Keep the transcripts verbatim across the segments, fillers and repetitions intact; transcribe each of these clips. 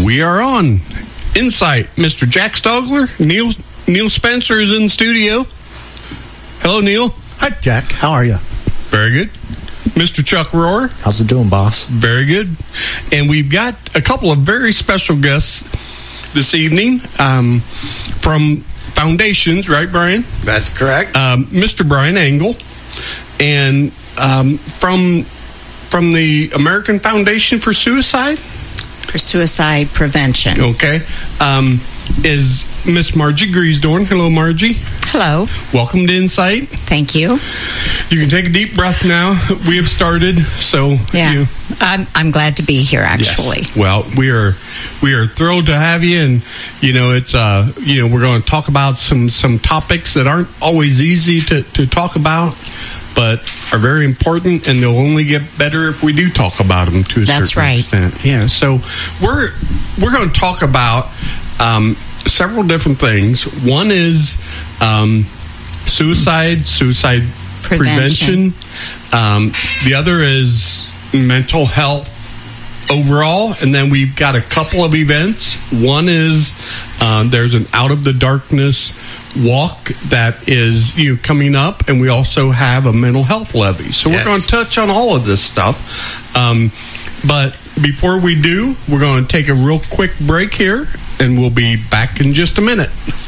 We are on Insight. Mister Jack Stogler, Neil Neil Spencer is in the studio. Hello, Neil. Hi, Jack. How are you? Very good. Mister Chuck Rohr. How's it doing, boss? Very good. And we've got a couple of very special guests this evening um, from Foundations, right, Brian? That's correct. Um, Mister Brian Engel, and um, from from the American Foundation for Suicide. For suicide prevention. Okay. Um, is Miss Margie Griesdorn. Hello, Margie. Hello. Welcome to Insight. Thank you. You can take a deep breath now. We have started, so yeah, you, I'm I'm glad to be here. Actually, yes. Well, we are we are thrilled to have you, and you know it's uh you know we're going to talk about some some topics that aren't always easy to to talk about, but are very important, and they'll only get better if we do talk about them to a That's certain right. extent. Yeah. So we're we're going to talk about um, several different things. One is um, suicide, suicide prevention. prevention. Um, the other is mental health overall, and then we've got a couple of events. One is uh, there's an Out of the Darkness walk that is you know, coming up, and we also have a mental health levy. So we're yes. going to touch on all of this stuff. Um, but before we do, we're going to take a real quick break here, and we'll be back in just a minute.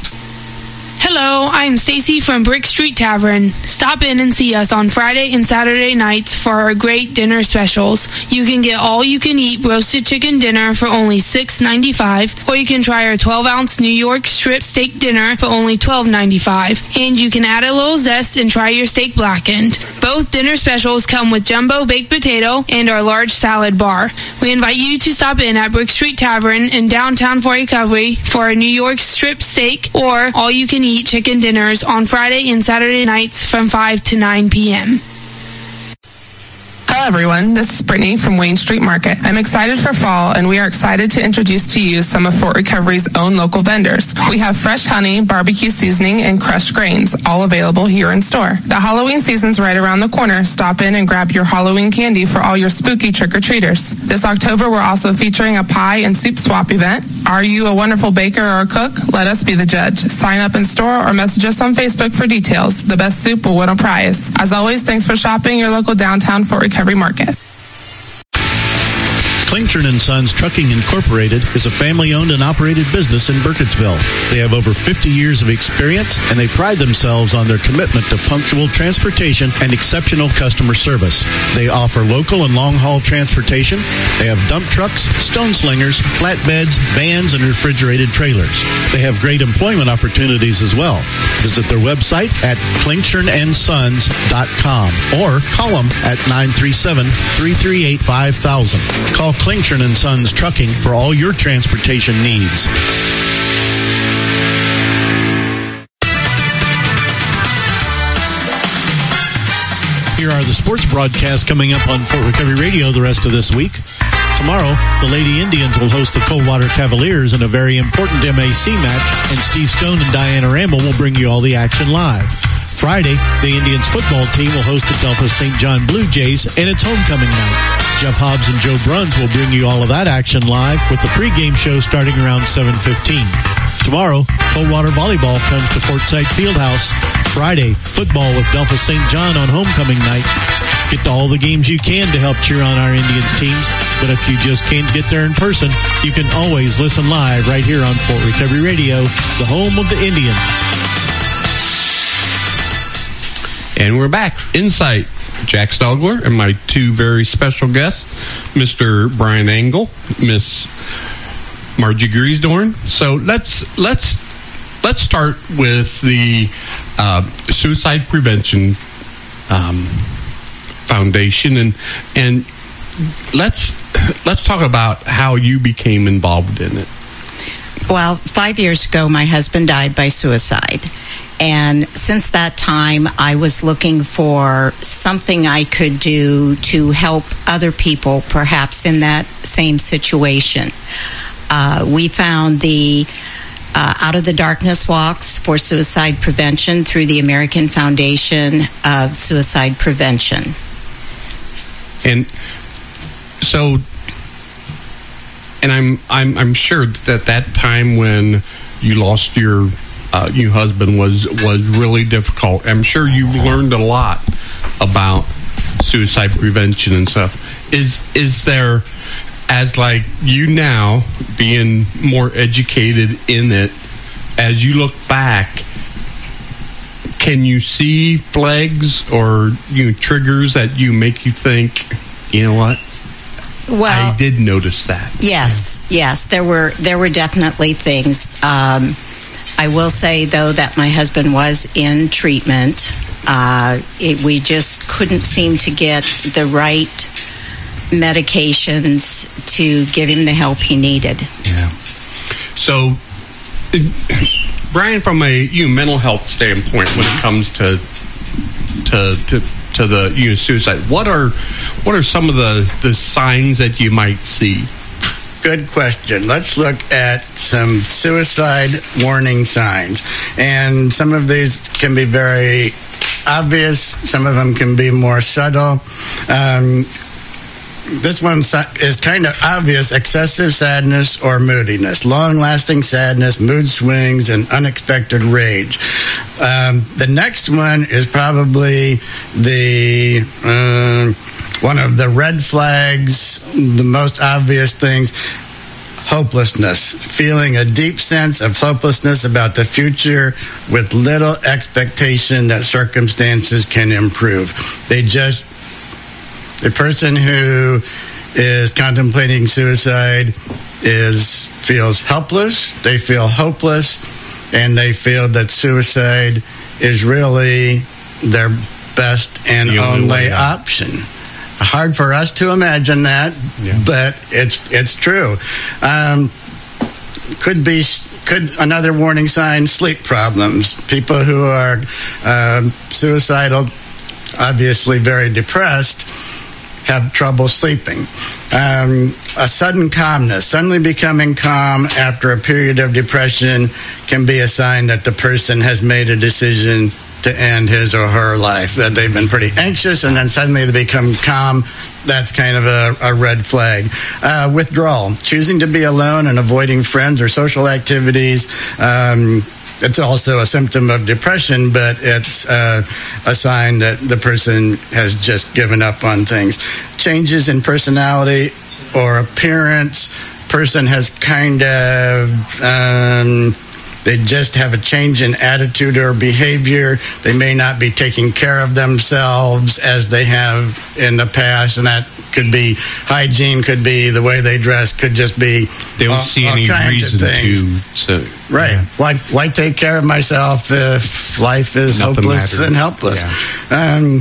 Hello, I'm Stacy from Brick Street Tavern. Stop in and see us on Friday and Saturday nights for our great dinner specials. You can get all-you-can-eat roasted chicken dinner for only six dollars and ninety-five cents, or you can try our twelve-ounce New York strip steak dinner for only twelve dollars and ninety-five cents. And you can add a little zest and try your steak blackened. Both dinner specials come with jumbo baked potato and our large salad bar. We invite you to stop in at Brick Street Tavern in downtown Fort Recovery for a New York strip steak or all-you-can-eat chicken dinners on Friday and Saturday nights from five to nine p.m. Hello everyone, this is Brittany from Wayne Street Market. I'm excited for fall, and we are excited to introduce to you some of Fort Recovery's own local vendors. We have fresh honey, barbecue seasoning, and crushed grains, all available here in store. The Halloween season's right around the corner. Stop in and grab your Halloween candy for all your spooky trick-or-treaters. This October, we're also featuring a pie and soup swap event. Are you a wonderful baker or a cook? Let us be the judge. Sign up in store or message us on Facebook for details. The best soup will win a prize. As always, thanks for shopping your local downtown Fort Recovery Market. Klingtron and Sons Trucking Incorporated is a family-owned and operated business in Burkittsville. They have over fifty years of experience, and they pride themselves on their commitment to punctual transportation and exceptional customer service. They offer local and long-haul transportation. They have dump trucks, stone slingers, flatbeds, vans, and refrigerated trailers. They have great employment opportunities as well. Visit their website at klingtron and sons dot com or call them at nine three seven, three three eight, five thousand. Call Klingtron and Sons Trucking for all your transportation needs. Here are the sports broadcasts coming up on Fort Recovery Radio the rest of this week. Tomorrow, the Lady Indians will host the Coldwater Cavaliers in a very important M A C match, and Steve Stone and Diana Ramble will bring you all the action live. Friday, the Indians football team will host the Delta Saint John Blue Jays, and it's homecoming night. Jeff Hobbs and Joe Bruns will bring you all of that action live with the pregame show starting around seven fifteen. Tomorrow, Coldwater Volleyball comes to Fortside Fieldhouse. Friday, football with Delta Saint John on homecoming night. Get to all the games you can to help cheer on our Indians teams, but if you just can't get there in person, you can always listen live right here on Fort Recovery Radio, the home of the Indians. And we're back. Insight. Jack Stogler and my two very special guests, Mister Brian Engel, Miss Margie Griesdorn. So let's let's let's start with the uh, Suicide Prevention um, Foundation, and and let's let's talk about how you became involved in it. Well, five years ago, my husband died by suicide. And since that time, I was looking for something I could do to help other people, perhaps in that same situation. Uh, we found the uh, Out of the Darkness walks for suicide prevention through the American Foundation of Suicide Prevention. And so, and I'm I'm I'm sure that that time when you lost your uh, your husband was was really difficult. I'm sure you've learned a lot about suicide prevention and stuff. Is is there, as like you now being more educated in it, as you look back, can you see flags or you know, triggers that you make you think, you know what? Well, I did notice that. Yes, yeah. yes, there were there were definitely things. Um, I will say though that my husband was in treatment. Uh, it, we just couldn't seem to get the right medications to give him the help he needed. Yeah. So, Brian, from a you know, mental health standpoint, when it comes to to to to the you know, suicide, what are what are some of the, the signs that you might see? Good question. Let's look at some suicide warning signs, and some of these can be very obvious. Some of them can be more subtle. Um, This one is kind of obvious: excessive sadness or moodiness, long-lasting sadness, mood swings, and unexpected rage. Um, the next one is probably the uh, one of the red flags, the most obvious things: hopelessness, feeling a deep sense of hopelessness about the future with little expectation that circumstances can improve. They just The person who is contemplating suicide is feels helpless, they feel hopeless, and they feel that suicide is really their best and The only only way out. option. Hard for us to imagine that, Yeah. but it's it's true. Um, could be could another warning sign: sleep problems. People who are uh, suicidal, obviously very depressed, have trouble sleeping. Um, a sudden calmness, suddenly becoming calm after a period of depression, can be a sign that the person has made a decision to end his or her life, that they've been pretty anxious and then suddenly they become calm. That's kind of a, a red flag. Uh, withdrawal, choosing to be alone and avoiding friends or social activities. Um, It's also a symptom of depression, but it's uh, a sign that the person has just given up on things. Changes in personality or appearance. Person has kind of, um, they just have a change in attitude or behavior. They may not be taking care of themselves as they have in the past, and that could be hygiene, could be the way they dress, could just be They don't all, see all any kinds reason of things. to, to Right. yeah. Why why take care of myself if life is Nothing hopeless matters. and helpless? Yeah. Um,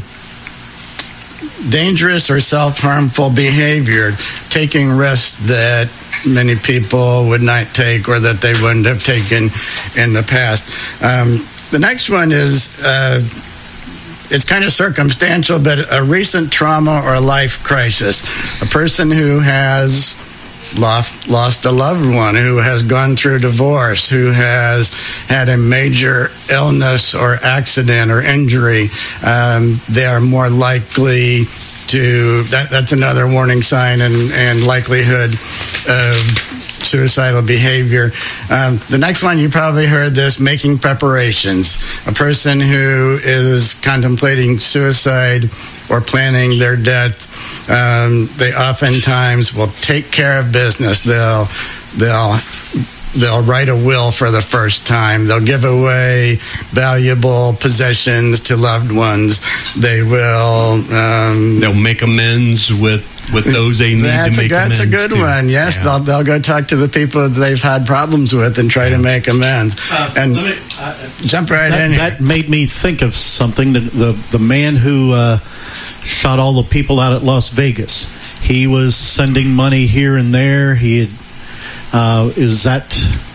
dangerous or self-harmful behavior, taking risks that many people would not take or that they wouldn't have taken in the past. Um, the next one is... Uh, It's kind of circumstantial, but a recent trauma or life crisis. A person who has lost, lost a loved one, who has gone through divorce, who has had a major illness or accident or injury, um, they are more likely to, that, that's another warning sign and, and likelihood of suicidal behavior. Um, the next one, you probably heard this, making preparations. A person who is contemplating suicide or planning their death, um, they oftentimes will take care of business. They'll, they'll, they'll write a will for the first time. They'll give away valuable possessions to loved ones. They will... Um, They'll make amends with, with those they need that's to make a, that's amends a good to. one. Yes, Yeah. they'll they'll go talk to the people that they've had problems with and try to make amends. Uh, and let me, uh, jump right that, in here. that made me think of something. The the, the man who uh, shot all the people out at Las Vegas. He was sending money here and there. He had, uh, is that...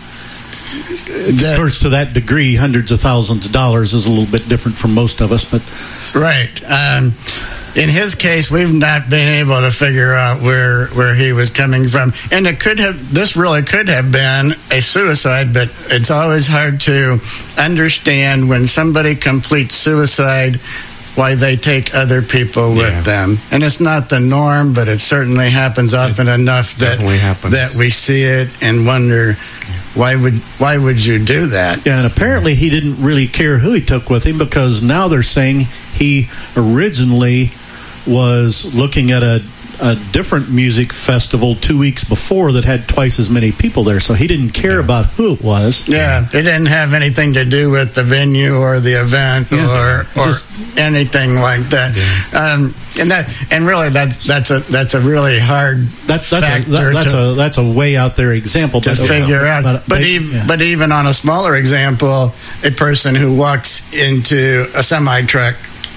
That- Of course, to that degree, hundreds of thousands of dollars is a little bit different from most of us, but Right. Um, in his case, we've not been able to figure out where where he was coming from, and it could have. This really could have been a suicide, but it's always hard to understand when somebody completes suicide. why they take other people with Yeah. them. And it's not the norm, but it certainly happens often It enough that definitely happens. that we see it and wonder why would why would you do that? Yeah, and apparently he didn't really care who he took with him, because now they're saying he originally was looking at a, a different music festival two weeks before that had twice as many people there, so he didn't care about who it was. Yeah, it didn't have anything to do with the venue or the event Yeah. or or Just- anything like that. Um, and that and really that's that's a that's a really hard That, that's a, factor that, that's to, a that's a way out there example to but, figure out. But but, they- ev- yeah. but even on a smaller example, a person who walks into a semi truck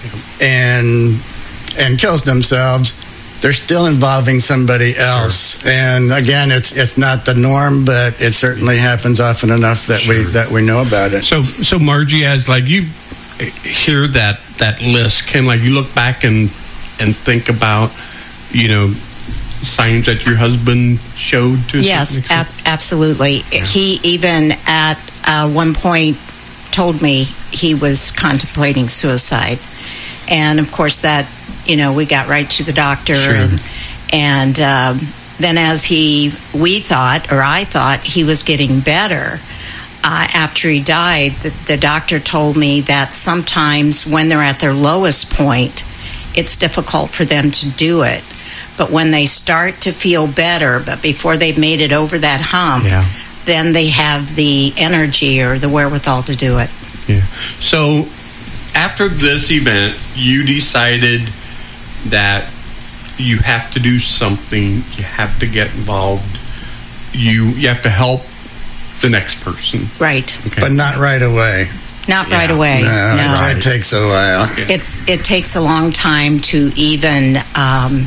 and and kills themselves, they're still involving somebody else. Sure. And again, it's it's not the norm, but it certainly happens often enough that Sure. we that we know about it. So, so Margie, as like you hear that that list, can like you look back and and think about, you know, signs that your husband showed to? a Yes, certain ab- extent? absolutely. He even at uh, one point told me he was contemplating suicide, and of course that, you know, we got right to the doctor, Sure. and and um, then as he we thought, or I thought, he was getting better. Uh, after he died, the, the doctor told me that sometimes when they're at their lowest point, it's difficult for them to do it. But when they start to feel better, but before they've made it over that hump, Yeah. then they have the energy or the wherewithal to do it. Yeah. So after this event, you decided that you have to do something. You have to get involved. You you have to help the next person. Right. Okay. But not right away. Not Yeah. right away. No, No. it, it takes a while. It's it takes a long time to even um,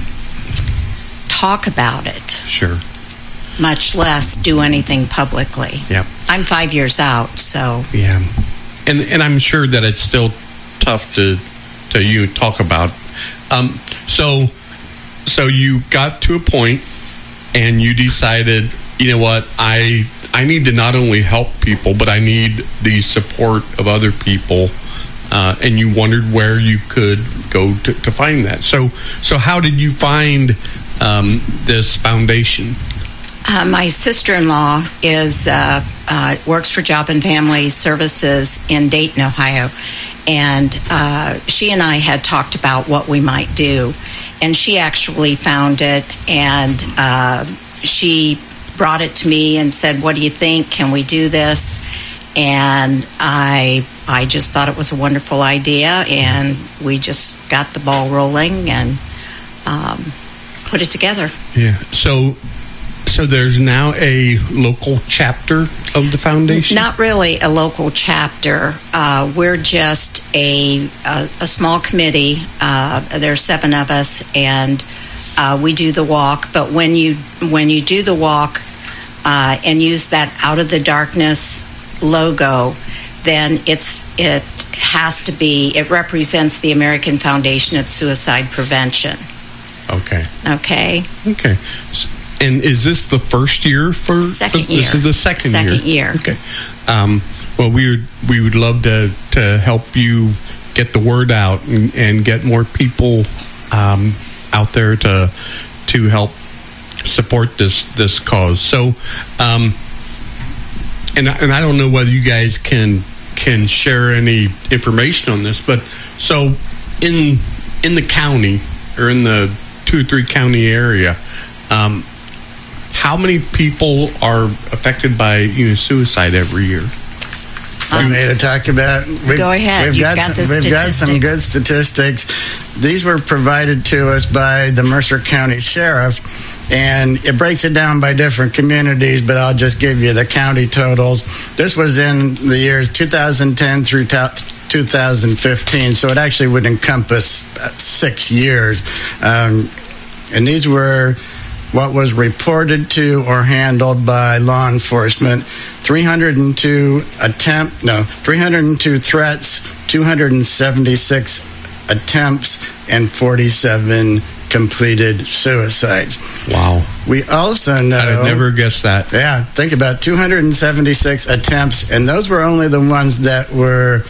talk about it, Sure. much less do anything publicly. Yeah. I'm five years out, so Yeah. And and I'm sure that it's still tough to to you talk about. Um, so so you got to a point and you decided, you know what, I I need to not only help people, but I need the support of other people. Uh, and you wondered where you could go to, to find that. So so how did you find um, this foundation? Uh, my sister-in-law is uh, uh, works for Job and Family Services in Dayton, Ohio, and uh, she and I had talked about what we might do, and she actually found it, and uh, she brought it to me and said, "What do you think? Can we do this?" And I I just thought it was a wonderful idea, and we just got the ball rolling and um, put it together. Yeah. So. So there's now a local chapter of the foundation? Not really a local chapter. Uh, we're just a, a, a small committee. Uh, there are seven of us, and uh, we do the walk. But when you when you do the walk uh, and use that Out of the Darkness logo, then it's it has to be. It represents the American Foundation of Suicide Prevention. Okay. Okay. Okay. S- And is this the first year for? Second for- This year. is the second, Second year. Okay. Um, well, we would we would love to to help you get the word out and, and get more people um, out there to to help support this this cause. So, um, and I- and I don't know whether you guys can can share any information on this, but so in in the county or in the two or three county area. Um, How many people are affected by you know, suicide every year? For me to talk about. We've, Go ahead. We've You've got, got some, the we've got some good statistics. These were provided to us by the Mercer County Sheriff, and it breaks it down by different communities, but I'll just give you the county totals. This was in the years two thousand ten through two thousand fifteen, so it actually would encompass six years. Um, and these were what was reported to or handled by law enforcement: three hundred two attempt, no, three hundred two threats, two hundred seventy-six attempts, and forty-seven completed suicides. Wow. We also know... I'd have never guessed that. Yeah, think about two hundred seventy-six attempts, and those were only the ones that were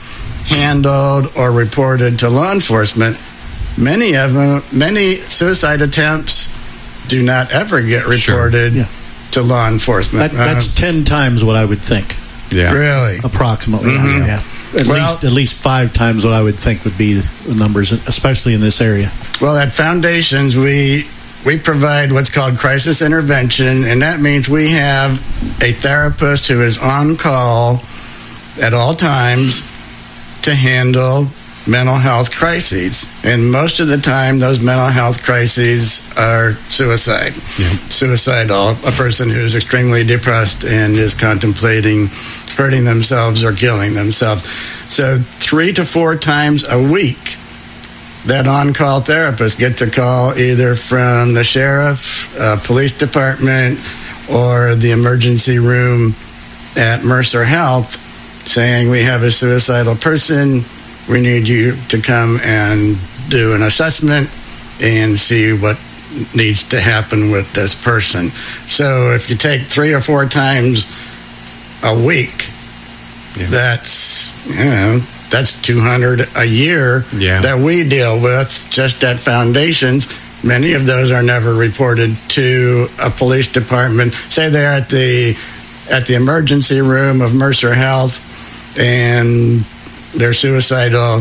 handled or reported to law enforcement. Many of them, many suicide attempts do not ever get reported Sure. Yeah. to law enforcement. That, that's Uh, ten times what I would think, Yeah. really. approximately. Mhm. Yeah. At Well- least at least five times what I would think would be the numbers, especially in this area. Well, at Foundations, we we provide what's called crisis intervention, and that means we have a therapist who is on call at all times to handle mental health crises. And most of the time, those mental health crises are suicide. Yeah. Suicidal, a person who is extremely depressed and is contemplating hurting themselves or killing themselves. So three to four times a week, that on-call therapist get to call either from the sheriff, uh, police department, or the emergency room at Mercer Health saying, we have a suicidal person, we need you to come and do an assessment and see what needs to happen with this person. So if you take three or four times a week, Yeah. that's, you know, that's two hundred a year Yeah. that we deal with just at Foundations. Many of those are never reported to a police department. Say they're at the at the emergency room of Mercer Health and they're suicidal.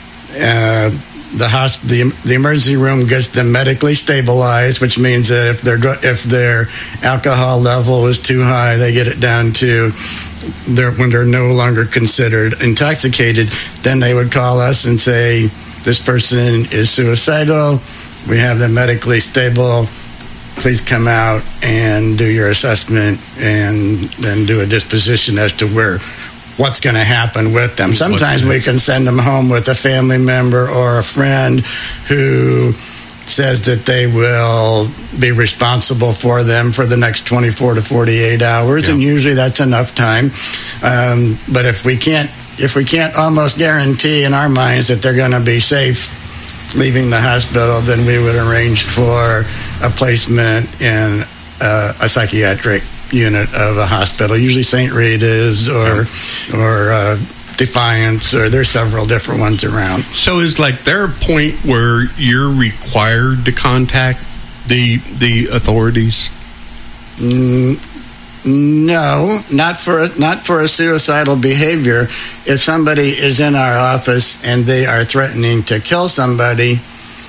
Uh, the, hosp- the the emergency room gets them medically stabilized, which means that if their dr- if their alcohol level is too high, they get it down to they're, when they're no longer considered intoxicated. Then they would call us and say, "This person is suicidal. We have them medically stable. Please come out and do your assessment and then do a disposition as to where." What's going to happen with them. Sometimes we can send them home with a family member or a friend who says that they will be responsible for them for the next twenty-four to forty-eight hours, Yeah. and usually that's enough time. Um, but if we can't, if we can't almost guarantee in our minds that they're going to be safe leaving the hospital, then we would arrange for a placement in uh, a psychiatric unit of a hospital, usually Saint Rita's or or uh, Defiance, or there's several different ones around. So is like there a point where you're required to contact the the authorities? Mm, no, not for not for a suicidal behavior. If somebody is in our office and they are threatening to kill somebody,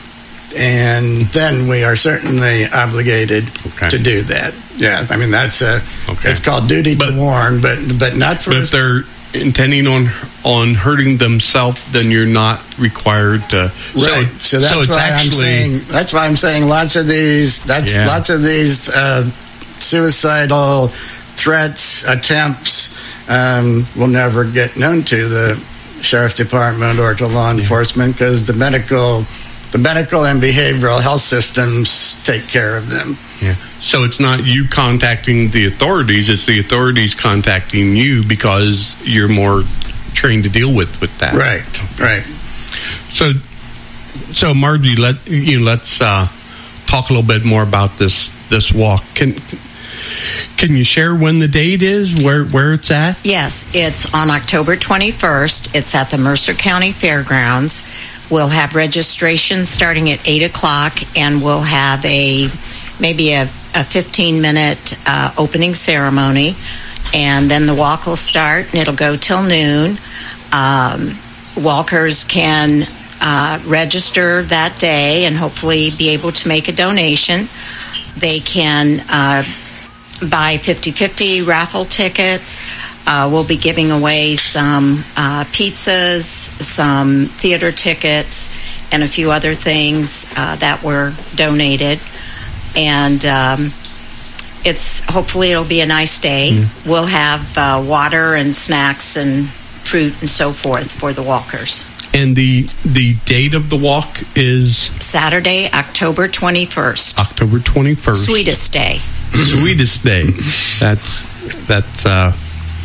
and then we are certainly obligated Okay. to do that. Yeah, I mean that's a Okay. it's called duty But- to warn, but but not for But if they're intending on on hurting themselves, then you're not required to. right. So, So, that's so it's why I'm actually saying that's why I'm saying lots of these that's Yeah. lots of these uh, suicidal threats attempts um, will never get known to the sheriff's department or to law enforcement because the medical the medical and behavioral health systems take care of them. Yeah. So it's not you contacting the authorities; it's the authorities contacting you because you're more trained to deal with with that. Right. Right. So, so Margie, let you know, let's uh, talk a little bit more about this this walk. Can can you share when the date is, where where it's at? Yes, it's on October twenty-first. It's at the Mercer County Fairgrounds. We'll have registration starting at eight o'clock, and we'll have a maybe a, a fifteen-minute uh, opening ceremony, and then the walk will start, and it'll go till noon. Um, walkers can uh, register that day and hopefully be able to make a donation. They can uh, buy fifty-fifty raffle tickets. Uh, we'll be giving away some uh, pizzas, some theater tickets, and a few other things uh, that were donated. And um, it's hopefully it'll be a nice day. Mm. We'll have uh, water and snacks and fruit and so forth for the walkers. And the the date of the walk is Saturday, October twenty-first. October twenty-first. Sweetest day. Sweetest day. That's that's. Uh,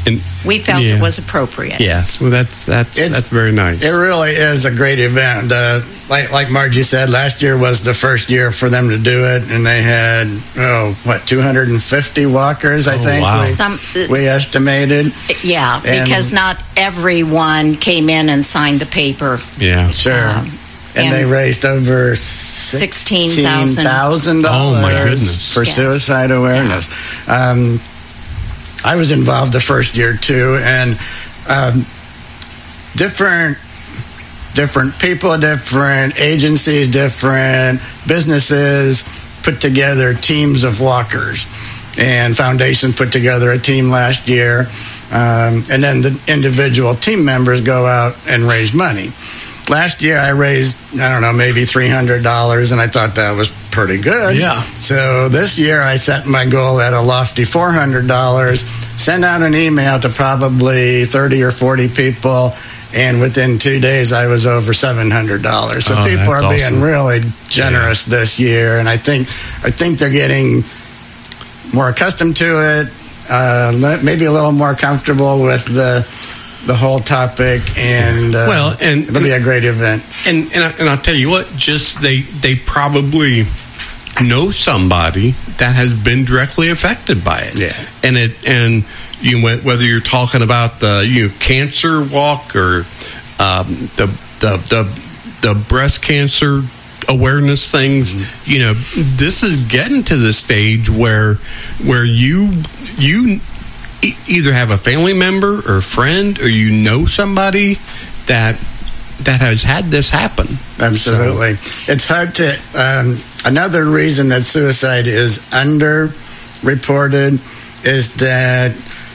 And, we felt yeah. it was appropriate. Yes, well, that's that's It's- that's very nice. It really is a great event. Uh, like like Margie said, last year was the first year for them to do it, and they had oh what two hundred fifty walkers, I Oh, think wow. we, Some- we estimated. Yeah, And- because not everyone came in and signed the paper. Yeah. Sure. Um, and, and they raised over sixteen sixteen thousand dollars Oh, my goodness. for Yes. suicide awareness. Um, I was involved the first year too, and um, different different people, different agencies, different businesses put together teams of walkers, and Foundation put together a team last year, um, and then the individual team members go out and raise money. Last year I raised, I don't know, maybe three hundred dollars, and I thought that was pretty good. Yeah. So this year I set my goal at a lofty four hundred dollars, sent out an email to probably thirty or forty people, and within two days I was over seven hundred dollars. So Oh, people are that's being awesome. really generous this year, and I think I think they're getting more accustomed to it, uh, maybe a little more comfortable with the the whole topic, and uh, Well, and- it'll be a great event. And and, I, and I'll tell you what, just they they probably know somebody that has been directly affected by it. Yeah. And it and you know, whether you're talking about the you know cancer walk or um, the, the the the breast cancer awareness things, mm-hmm. you know, this is getting to the stage where where you you e- either have a family member or a friend, or you know somebody that that has had this happen. Absolutely. So, it's hard to um, another reason that suicide is underreported is that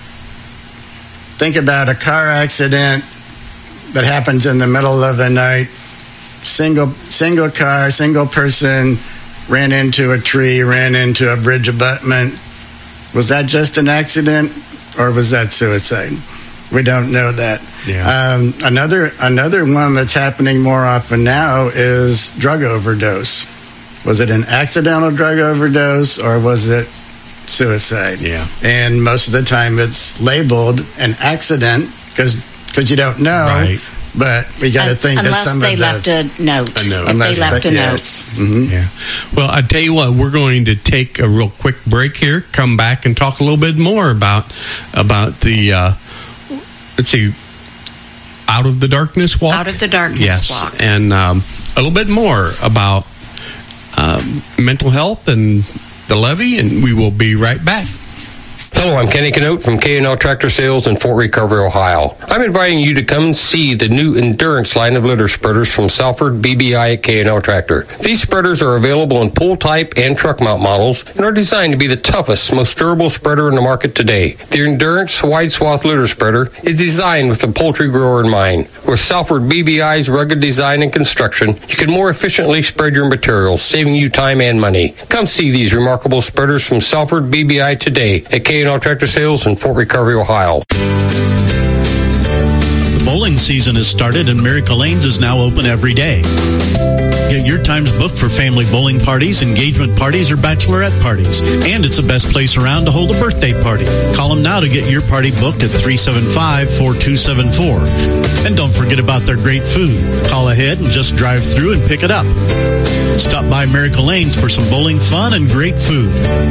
think about a car accident that happens in the middle of the night. Single single car, single person ran into a tree, ran into a bridge abutment. Was that just an accident, or was that suicide? We don't know that. Yeah. Um, another another one that's happening more often now is drug overdose. Was it an accidental drug overdose, or was it suicide? Yeah. And most of the time it's labeled an accident because because you don't know. Right. But we got to Un- think that unless some they of the, left a note. A note. If unless they left they- a note. yes. Mhm. Yeah. Well, I tell you what, we're going to take a real quick break here. Come back and talk a little bit more about about the uh, let's see, Out of the Darkness Walk. Out of the Darkness yes, Walk. and um, a little bit more about um, mental health and the levee, and we will be right back. Hello, I'm Kenny Canote from K and L Tractor Sales in Fort Recovery, Ohio. I'm inviting you to come and see the new Endurance line of litter spreaders from Salford B B I at K and L Tractor. These spreaders are available in pull type and truck mount models and are designed to be the toughest, most durable spreader in the market today. The Endurance wide swath litter spreader is designed with the poultry grower in mind. With Salford B B I's rugged design and construction, you can more efficiently spread your materials, saving you time and money. Come see these remarkable spreaders from Salford B B I today at K and L Tractor Sales in Fort Recovery, Ohio. The bowling season has started and Miracle Lanes is now open every day. Get your times booked for family bowling parties, engagement parties, or bachelorette parties. And it's the best place around to hold a birthday party. Call them now to get your party booked at three seven five, four two seven four. And don't forget about their great food. Call ahead and just drive through and pick it up. Stop by Miracle Lanes for some bowling fun and great food.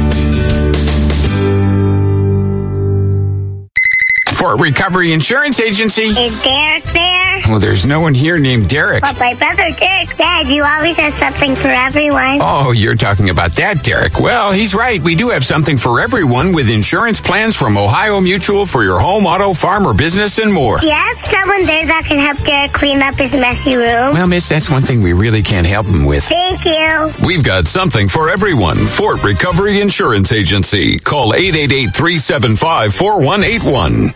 Fort Recovery Insurance Agency. Is Derek there? Well, there's no one here named Derek. But my brother Derek, Dad, you always have something for everyone. Oh, you're talking about that, Derek. Well, he's right. We do have something for everyone with insurance plans from Ohio Mutual for your home, auto, farm, or business and more. Do you have someone there that can help Derek clean up his messy room? Well, miss, that's one thing we really can't help him with. Thank you. We've got something for everyone. Fort Recovery Insurance Agency. Call eight eight eight, three seven five, four one eight one.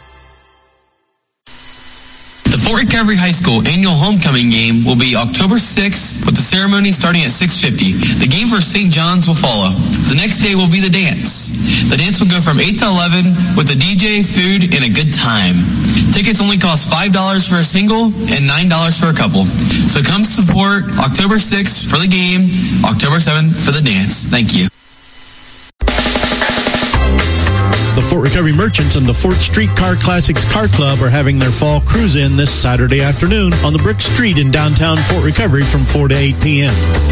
The Fort Recovery High School annual homecoming game will be October sixth, with the ceremony starting at six fifty. The game for Saint John's will follow. The next day will be the dance. The dance will go from eight to eleven with a D J, food, and a good time. Tickets only cost five dollars for a single and nine dollars for a couple. So come support October sixth for the game, October seventh for the dance. Thank you. The Fort Recovery Merchants and the Fort Street Car Classics Car Club are having their fall cruise-in this Saturday afternoon on the Brick Street in downtown Fort Recovery from four to eight p.m.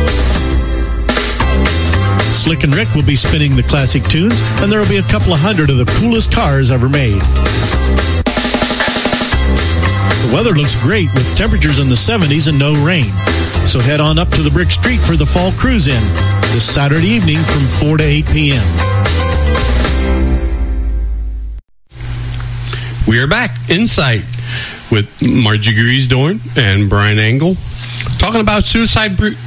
Slick and Rick will be spinning the classic tunes, and there will be a couple of hundred of the coolest cars ever made. The weather looks great with temperatures in the seventies and no rain. So head on up to the Brick Street for the fall cruise-in this Saturday evening from four to eight p.m. We are back, Insight, with Margie Griesdorn and Brian Engel, talking about suicide pre-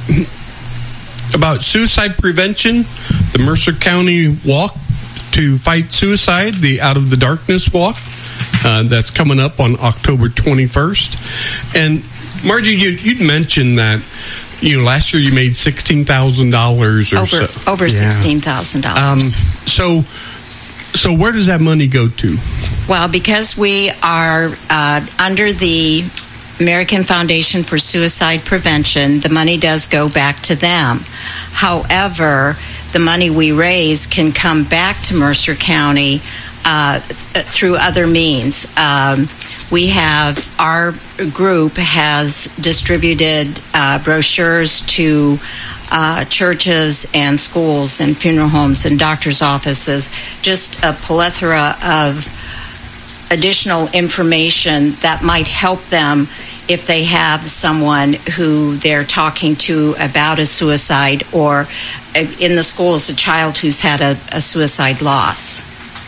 about suicide prevention, the Mercer County Walk to Fight Suicide, the Out of the Darkness Walk, uh, that's coming up on October twenty-first. And Margie, you, you'd mentioned that, you know, last year you made sixteen thousand dollars or over, so. Over yeah. sixteen thousand dollars. Um, so, so where does that money go to? Well, because we are uh, under the American Foundation for Suicide Prevention, the money does go back to them. However, the money we raise can come back to Mercer County uh, through other means. Um, we have, our group has distributed uh, brochures to uh, churches and schools and funeral homes and doctors' offices, just a plethora of additional information that might help them if they have someone who they're talking to about a suicide, or in the schools, a child who's had a, a suicide loss.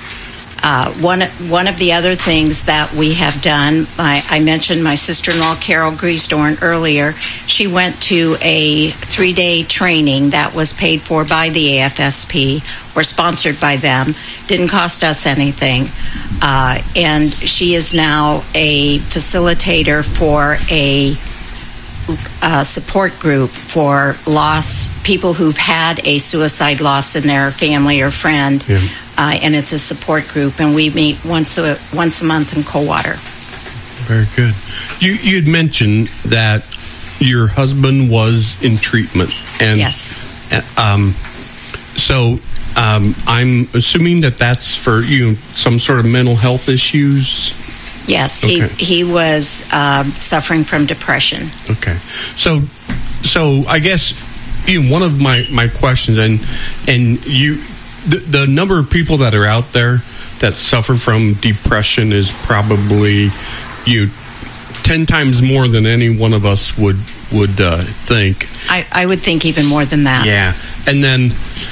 Uh, one one of the other things that we have done, I, I mentioned my sister-in-law Carol Griesdorn earlier. She went to a three-day training that was paid for by the A F S P or sponsored by them. Didn't cost us anything. Uh, and she is now a facilitator for a uh, support group for loss, people who've had a suicide loss in their family or friend. Yeah. Uh, and it's a support group, and we meet once a once a month in Coldwater. Very good. You you had mentioned that your husband was in treatment, and yes. Um, so um, I'm assuming that that's for you know, some sort of mental health issues. Yes, okay. he he was uh, suffering from depression. Okay, so so I guess you know, one of my, my questions, and and you. The, the number of people that are out there that suffer from depression is probably you know, ten times more than any one of us would would uh, think. I, I would think even more than that. Yeah, and then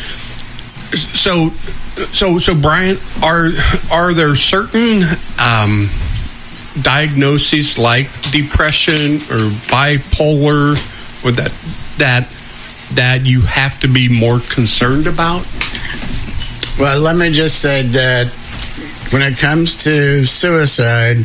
so so so Brian, are are there certain um, diagnoses like depression or bipolar, or that that that you have to be more concerned about? Well, let me just say that when it comes to suicide,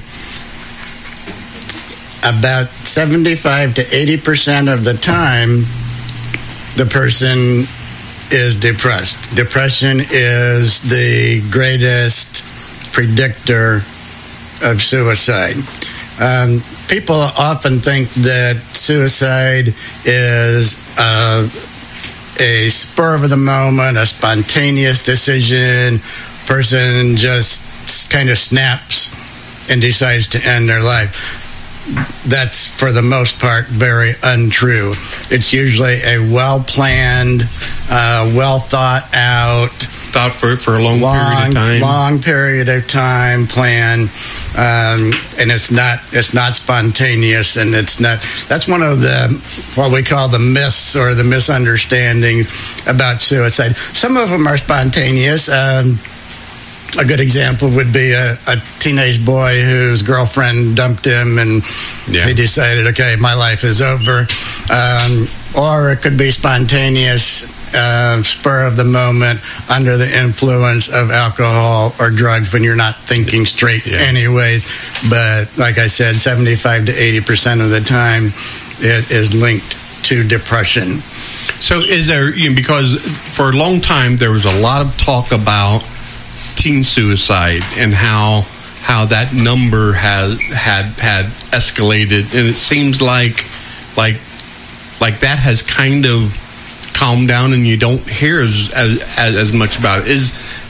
about seventy-five to eighty percent of the time, the person is depressed. Depression is the greatest predictor of suicide. Um, people often think that suicide is uh, a spur of the moment, a spontaneous decision. Person just kind of snaps and decides to end their life. That's, for the most part, very untrue. It's usually a well-planned, uh, well-thought-out, thought for for a long, long period of time, long period of time plan, um, and it's not it's not spontaneous, and it's not. That's one of the what we call the myths or the misunderstandings about suicide. Some of them are spontaneous. Um, A good example would be a, a teenage boy whose girlfriend dumped him, and yeah. he decided, okay, my life is over. Um, or it could be spontaneous, uh, spur of the moment, under the influence of alcohol or drugs when you're not thinking straight yeah. anyways. But like I said, seventy-five to eighty percent of the time, it is linked to depression. So is there, you know, because for a long time there was a lot of talk about teen suicide and how how that number has had had escalated, and it seems like like like that has kind of calmed down, and you don't hear as as, as much about it. Is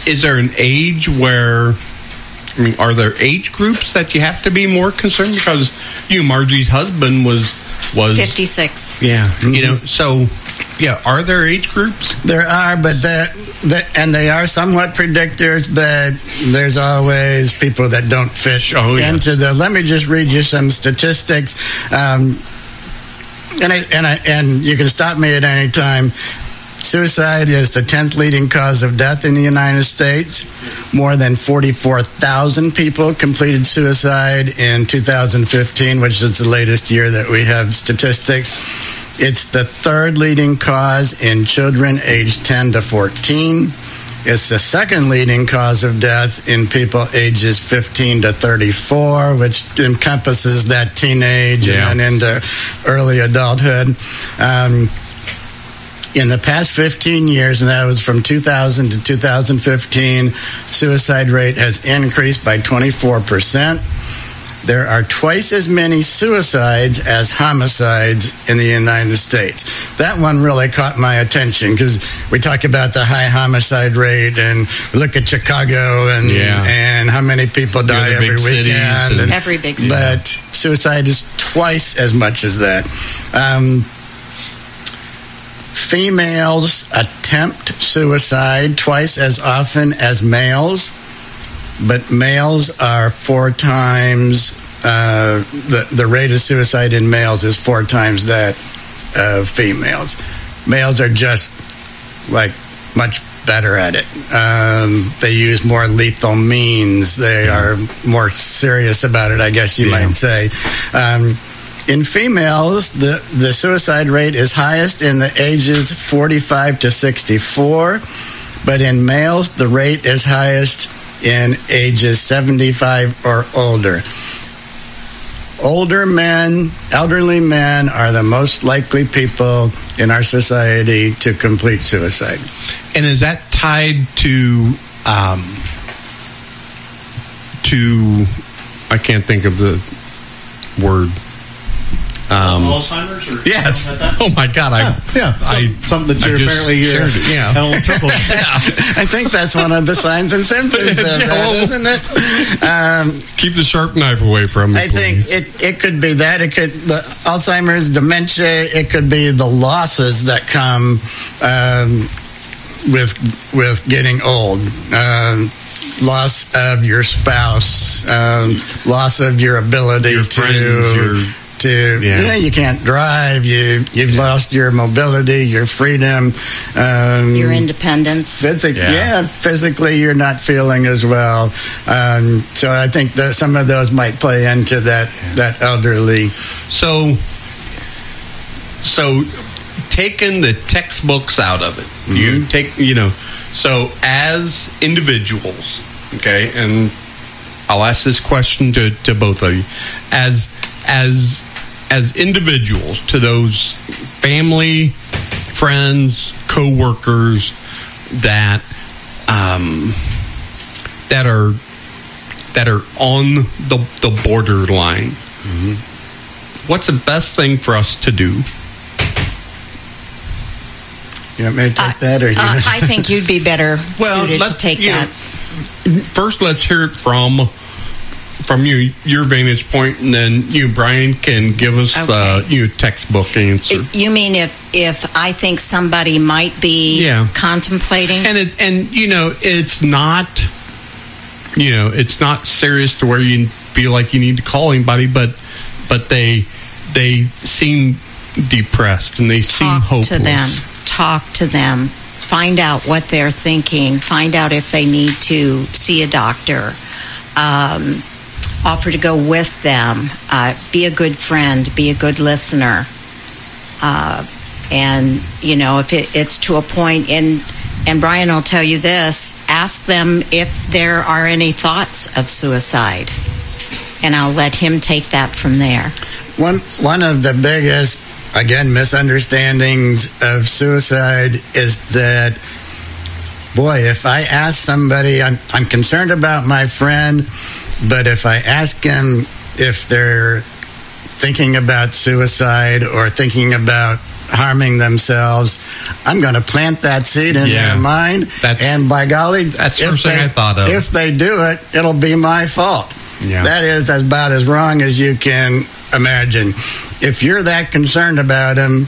is there an age where, I mean, are there age groups that you have to be more concerned? Because, you know, Margie's husband was... was fifty-six. Yeah. Mm-hmm. You know, so, yeah, are there age groups? There are, but that, that and they are somewhat predictors, but there's always people that don't fit oh, yeah. into the... Let me just read you some statistics. Um, and, I, and, I, and you can stop me at any time. Suicide is the tenth leading cause of death in the United States. More than forty-four thousand people completed suicide in two thousand fifteen, which is the latest year that we have statistics. It's the third leading cause in children aged ten to fourteen. It's the second leading cause of death in people ages fifteen to thirty-four, which encompasses that teenage yeah. and then into early adulthood. Um, In the past fifteen years, and that was from two thousand to two thousand fifteen, suicide rate has increased by twenty-four percent. There are twice as many suicides as homicides in the United States. That one really caught my attention because we talk about the high homicide rate and we look at Chicago and yeah. and how many people die yeah, every weekend. And, every big city. But suicide is twice as much as that. Um, Females attempt suicide twice as often as males, but males are four times, uh, the, the rate of suicide in males is four times that of females. Males are just, like, much better at it. Um, they use more lethal means. They are more serious about it, I guess you yeah. might say. Um In females, the, the suicide rate is highest in the ages forty-five to sixty-four, but in males, the rate is highest in ages seventy-five or older. Older men, elderly men, are the most likely people in our society to complete suicide. And is that tied to, um, to, I can't think of the word. Um, Alzheimer's? Or yes. Like oh my God! I yeah, yeah. Some, I, something that you're apparently shared it. Yeah. Had a little trouble. yeah. I think that's one of the signs and symptoms of that, isn't it? Um, Keep the sharp knife away from me. I please. think it, it could be that. It could the Alzheimer's, dementia. It could be the losses that come um, with with getting old. Um, loss of your spouse, um, loss of your ability your to. Friends, your To, yeah. yeah, you can't drive. You you've yeah. lost your mobility, your freedom, um, your independence. Physic- yeah. yeah, physically you're not feeling as well. Um, so I think that some of those might play into that yeah. that elderly. So, so taking the textbooks out of it, mm-hmm. you take you know. So as individuals, okay, and I'll ask this question to, to both of you, as as as individuals, to those family, friends, co-workers that um, that are that are on the the borderline. Mm-hmm. What's the best thing for us to do? You want me to take uh, that, or you uh, I think you'd be better well, suited to take that. Know, first, let's hear it from. From you, your vantage point, and then you, Brian, can give us okay. the you know, textbook answer. You mean if if I think somebody might be yeah. contemplating, and it, and you know it's not, you know it's not serious to where you feel like you need to call anybody, but but they they seem depressed and they talk seem hopeless. To them, talk to them, find out what they're thinking, find out if they need to see a doctor. Um, offer to go with them, uh, be a good friend, be a good listener. Uh, and, you know, if it, it's to a point, and, and Brian will tell you this, ask them if there are any thoughts of suicide. And I'll let him take that from there. One, one of the biggest, again, misunderstandings of suicide is that, boy, if I ask somebody, I'm, I'm concerned about my friend, but if I ask them if they're thinking about suicide or thinking about harming themselves, I'm going to plant that seed in Yeah. their mind. That's- and by golly, that's the if first thing they- I thought of. If they do it, it'll be my fault. Yeah. That is about as wrong as you can imagine. If you're that concerned about them,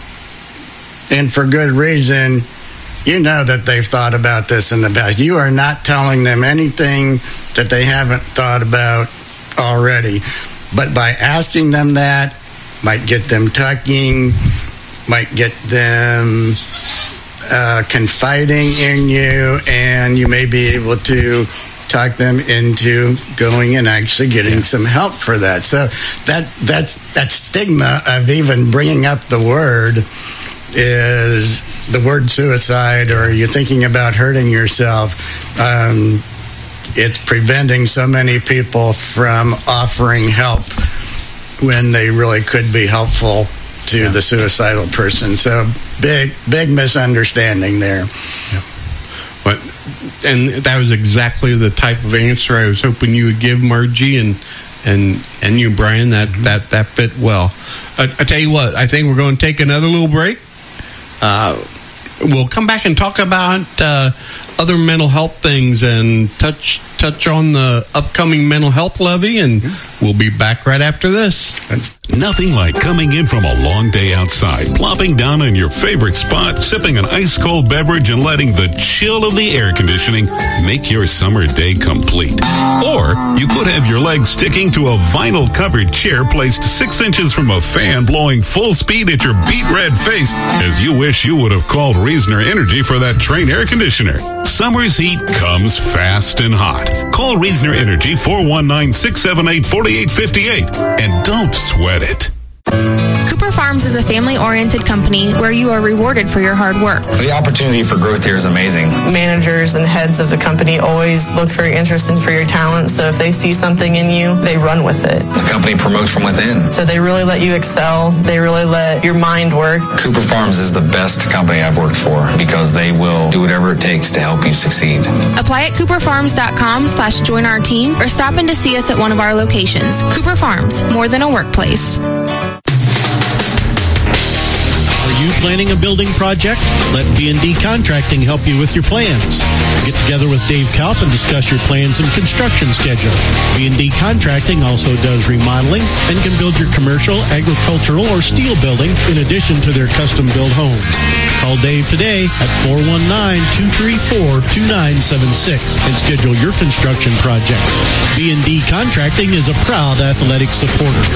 and for good reason, you know that they've thought about this in the past. You are not telling them anything that they haven't thought about already. But by asking them that, might get them talking, might get them uh, confiding in you, and you may be able to talk them into going and actually getting some help for that. So that that's that stigma of even bringing up the word is the word suicide, or you're thinking about hurting yourself. Um, it's preventing so many people from offering help when they really could be helpful to yeah. the suicidal person. So big, big misunderstanding there. Yeah. But, and that was exactly the type of answer I was hoping you would give, Margie, and and and you, Brian. That mm-hmm. that that fit well. I, I tell you what, I think we're going to take another little break. Uh, we'll come back and talk about uh, other mental health things and touch touch on the upcoming mental health levy, and we'll be back right after this. Nothing like coming in from a long day outside, plopping down in your favorite spot, sipping an ice-cold beverage, and letting the chill of the air conditioning make your summer day complete. Or you could have your legs sticking to a vinyl-covered chair placed six inches from a fan blowing full speed at your beet-red face as you wish you would have called Reasoner Energy for that Train air conditioner. Summer's heat comes fast and hot. Call Reasoner Energy four one nine, six seven eight, four eight five eight and don't sweat it. Cooper Farms is a family-oriented company where you are rewarded for your hard work. The opportunity for growth here is amazing. Managers and heads of the company always look very interested for your talent, so if they see something in you, they run with it. The company promotes from within. So they really let you excel. They really let your mind work. Cooper Farms is the best company I've worked for because they will do whatever it takes to help you succeed. Apply at cooper farms dot com slash join our team or stop in to see us at one of our locations. Cooper Farms, more than a workplace. Are you planning a building project? Let B and D Contracting help you with your plans. Get together with Dave Kalp and discuss your plans and construction schedule. B and D Contracting also does remodeling and can build your commercial, agricultural, or steel building in addition to their custom-built homes. Call Dave today at four one nine, two three four, two nine seven six and schedule your construction project. B and D Contracting is a proud athletic supporter.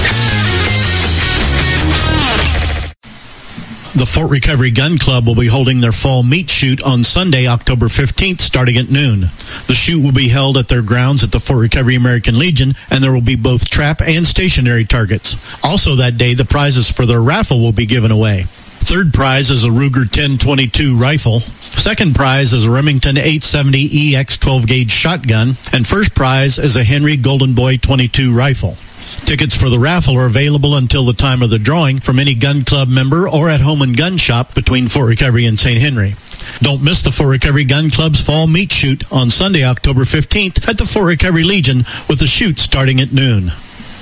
The Fort Recovery Gun Club will be holding their fall meat shoot on Sunday, October fifteenth, starting at noon. The shoot will be held at their grounds at the Fort Recovery American Legion, and there will be both trap and stationary targets. Also that day, the prizes for their raffle will be given away. Third prize is a Ruger ten twenty-two rifle. Second prize is a Remington eight seventy E X twelve gauge shotgun. And first prize is a Henry Golden Boy twenty-two rifle. Tickets for the raffle are available until the time of the drawing from any gun club member or at Home and Gun Shop between Fort Recovery and Saint Henry. Don't miss the Fort Recovery Gun Club's fall meat shoot on Sunday, October fifteenth at the Fort Recovery Legion with the shoot starting at noon.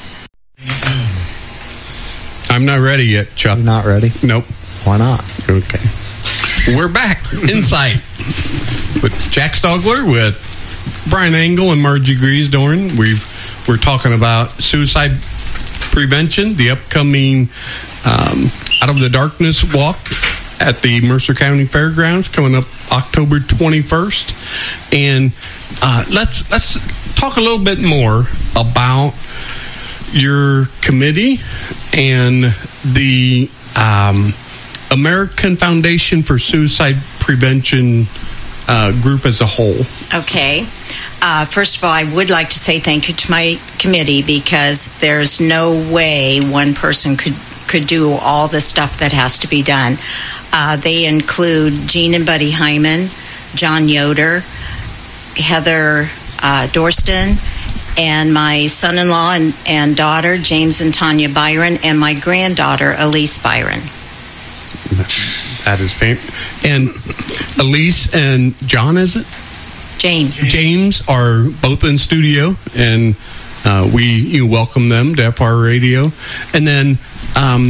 I'm not ready yet, Chuck. You're not ready? Nope. Why not? Okay. We're back. Insight with Jack Stogler, with Brian Engel and Margie Griesdorn. We've We're talking about suicide prevention, the upcoming um, Out of the Darkness walk at the Mercer County Fairgrounds coming up October twenty-first. And uh, let's let's talk a little bit more about your committee and the um, American Foundation for Suicide Prevention uh, group as a whole. Okay. Uh, first of all, I would like to say thank you to my committee, because there's no way one person could, could do all the stuff that has to be done. Uh, they include Jean and Buddy Hyman, John Yoder, Heather uh, Dorston, and my son-in-law and, and daughter, James and Tanya Byron, and my granddaughter, Elise Byron. That is fam- And Elise and John, is it? James. James are both in studio, and uh, we you welcome them to F R Radio. And then um,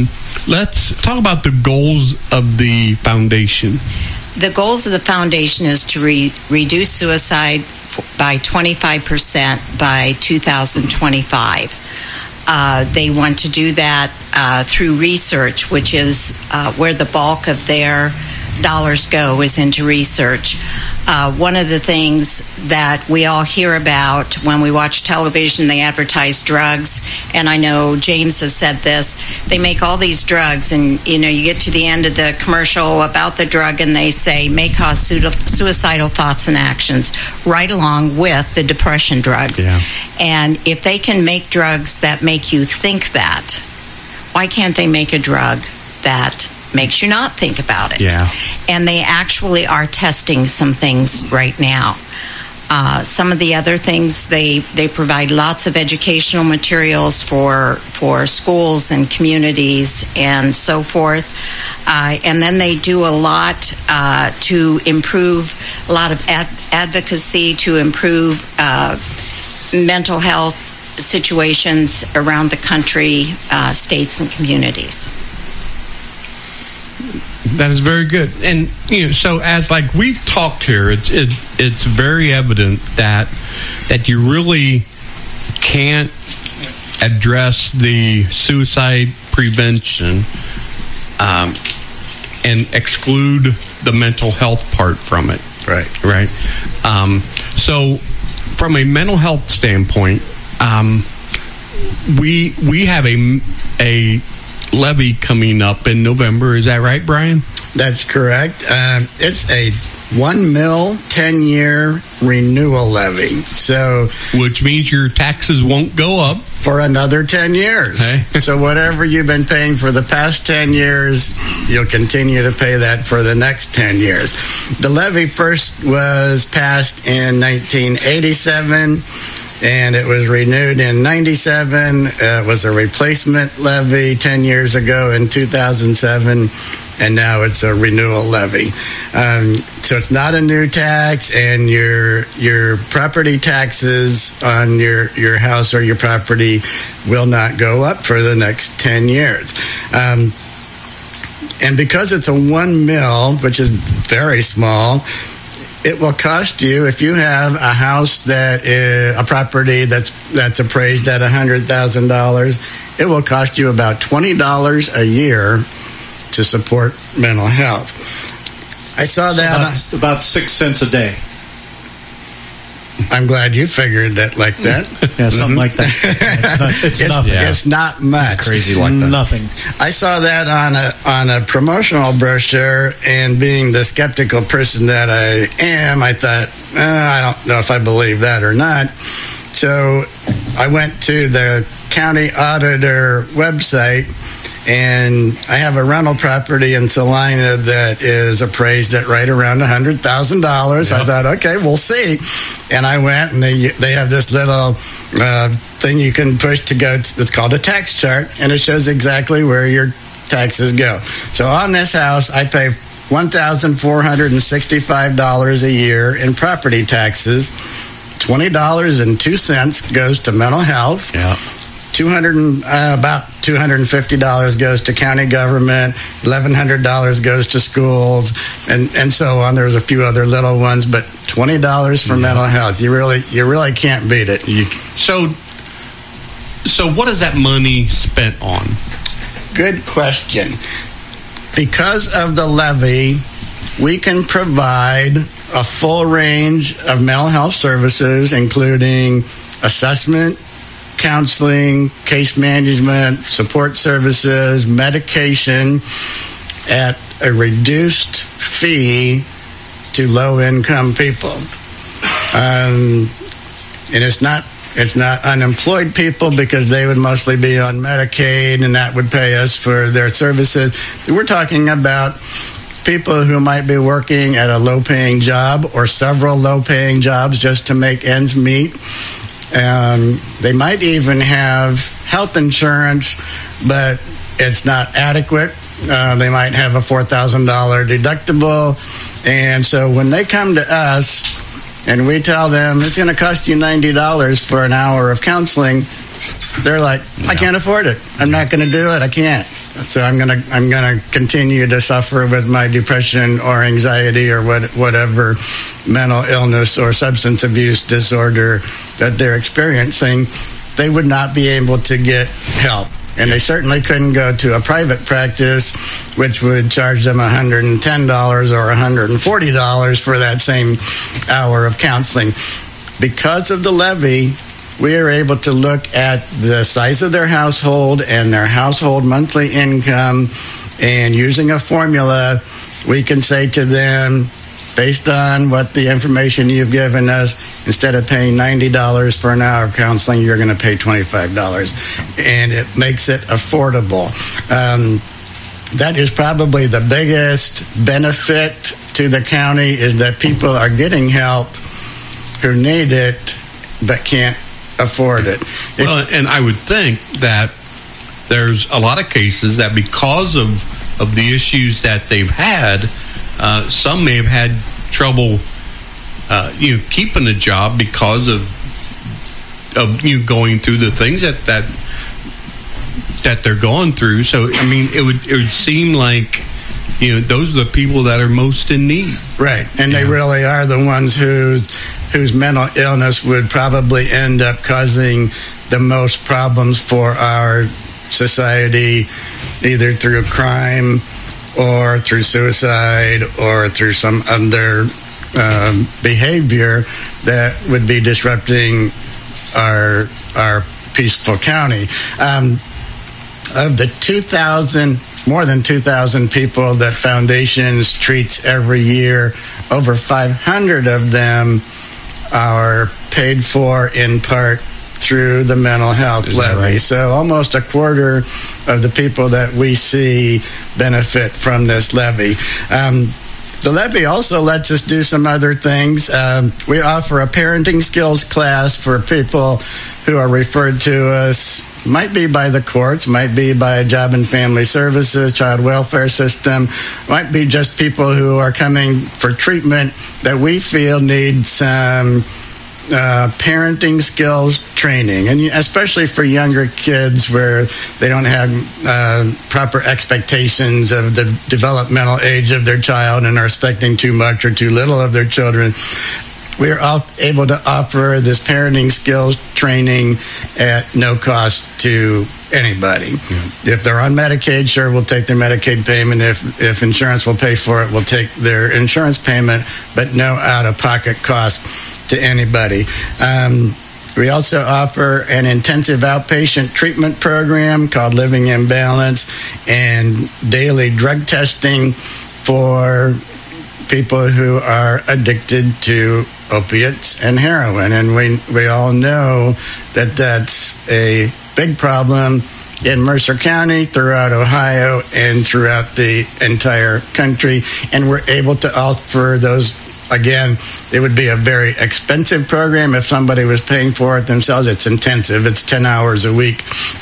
let's talk about the goals of the foundation. The goals of the foundation is to re- reduce suicide f- by twenty-five percent by two thousand twenty-five. Uh, they want to do that uh, through research, which is uh, where the bulk of their dollars go, is into research. Uh, one of the things that we all hear about when we watch television, they advertise drugs, and I know James has said this, they make all these drugs, and you know, you get to the end of the commercial about the drug and they say may cause suicidal thoughts and actions, right along with the depression drugs. Yeah. And if they can make drugs that make you think that, why can't they make a drug that makes you not think about it? Yeah. And they actually are testing some things right now. Uh, some of the other things, they, they provide lots of educational materials for for schools and communities and so forth. Uh, and then they do a lot uh, to improve, a lot of ad- advocacy to improve uh, mental health situations around the country, uh, states and communities. That is very good. And, you know, so as like we've talked here, it's it, it's very evident that that you really can't address the suicide prevention um, and exclude the mental health part from it. Right. Right. Um, so from a mental health standpoint, um, we we have a a levy coming up in November. Is that right, Brian? That's correct. Uh, it's a one mil, ten year renewal levy. So, which means your taxes won't go up for another ten years. Okay. So whatever you've been paying for the past ten years, you'll continue to pay that for the next ten years. The levy first was passed in nineteen eighty-seven. And it was renewed in ninety-seven. Uh, it was a replacement levy ten years ago in two thousand seven, and now it's a renewal levy. Um, so it's not a new tax, and your your property taxes on your, your house or your property will not go up for the next ten years. Um, and because it's a one mil, which is very small, it will cost you, if you have a house that is a property that's that's appraised at one hundred thousand dollars, it will cost you about twenty dollars a year to support mental health. I saw so that about, about six cents a day. I'm glad you figured that like that. Yeah, something mm-hmm. like that. It's, not, it's, it's nothing. Yeah. It's not much. It's crazy like that. Nothing. I saw that on a on a promotional brochure, and being the skeptical person that I am, I thought, eh, I don't know if I believe that or not. So I went to the county auditor website, and I have a rental property in Salina that is appraised at right around one hundred thousand dollars. Yep. I thought, okay, we'll see. And I went, and they they have this little uh, thing you can push to go to, it's called a tax chart, and it shows exactly where your taxes go. So on this house, I pay one thousand four hundred sixty-five dollars a year in property taxes. twenty dollars and two cents goes to mental health. Yeah. two hundred uh, about two hundred fifty dollars goes to county government, eleven hundred dollars goes to schools, and, and so on. There's a few other little ones, but twenty dollars for yeah. mental health. You really you really can't beat it. You, so, so what is that money spent on? Good question. Because of the levy, we can provide a full range of mental health services, including assessment, counseling, case management, support services, medication at a reduced fee to low-income people. Um, and it's not it's not unemployed people, because they would mostly be on Medicaid, and that would pay us for their services. We're talking about people who might be working at a low-paying job or several low-paying jobs just to make ends meet. Um, they might even have health insurance, but it's not adequate. Uh, they might have a four thousand dollars deductible. And so when they come to us and we tell them it's going to cost you ninety dollars for an hour of counseling, they're like, I can't afford it. I'm not going to do it. I can't. so I'm gonna I'm gonna continue to suffer with my depression or anxiety or what, whatever mental illness or substance abuse disorder that they're experiencing, they would not be able to get help. And they certainly couldn't go to a private practice, which would charge them one hundred ten dollars or one hundred forty dollars for that same hour of counseling. Because of the levy, we are able to look at the size of their household and their household monthly income, and using a formula, we can say to them, based on what the information you've given us, instead of paying ninety dollars for an hour of counseling, you're going to pay twenty-five dollars. And it makes it affordable. Um, that is probably the biggest benefit to the county, is that people are getting help who need it but can't afford it. Well, and I would think that there's a lot of cases that because of, of the issues that they've had, Uh, some may have had trouble, uh, you know, keeping a job because of of you know, going through the things that, that that they're going through. So, I mean, it would it would seem like, you know, those are the people that are most in need, right? And yeah. They really are the ones whose whose mental illness would probably end up causing the most problems for our society, either through crime, or through suicide, or through some other um, behavior that would be disrupting our our peaceful county. Um, of the two thousand, more than two thousand people that Foundations treats every year, over five hundred of them are paid for in part through the mental health levy. Right? So almost a quarter of the people that we see benefit from this levy. Um, the levy also lets us do some other things. Um, we offer a parenting skills class for people who are referred to us, might be by the courts, might be by Job and Family Services, Child Welfare System, might be just people who are coming for treatment that we feel need some Uh, parenting skills training, and especially for younger kids where they don't have uh, proper expectations of the developmental age of their child and are expecting too much or too little of their children. We are able to offer this parenting skills training at no cost to anybody. Yeah. If they're on Medicaid, sure, we'll take their Medicaid payment. If if insurance will pay for it, we'll take their insurance payment, but no out-of-pocket cost to anybody. Um, we also offer an intensive outpatient treatment program called Living in Balance, and daily drug testing for people who are addicted to opiates and heroin. And we we all know that that's a big problem in Mercer County, throughout Ohio, and throughout the entire country. And we're able to offer those. Again, it would be a very expensive program if somebody was paying for it themselves. It's intensive. It's ten hours a week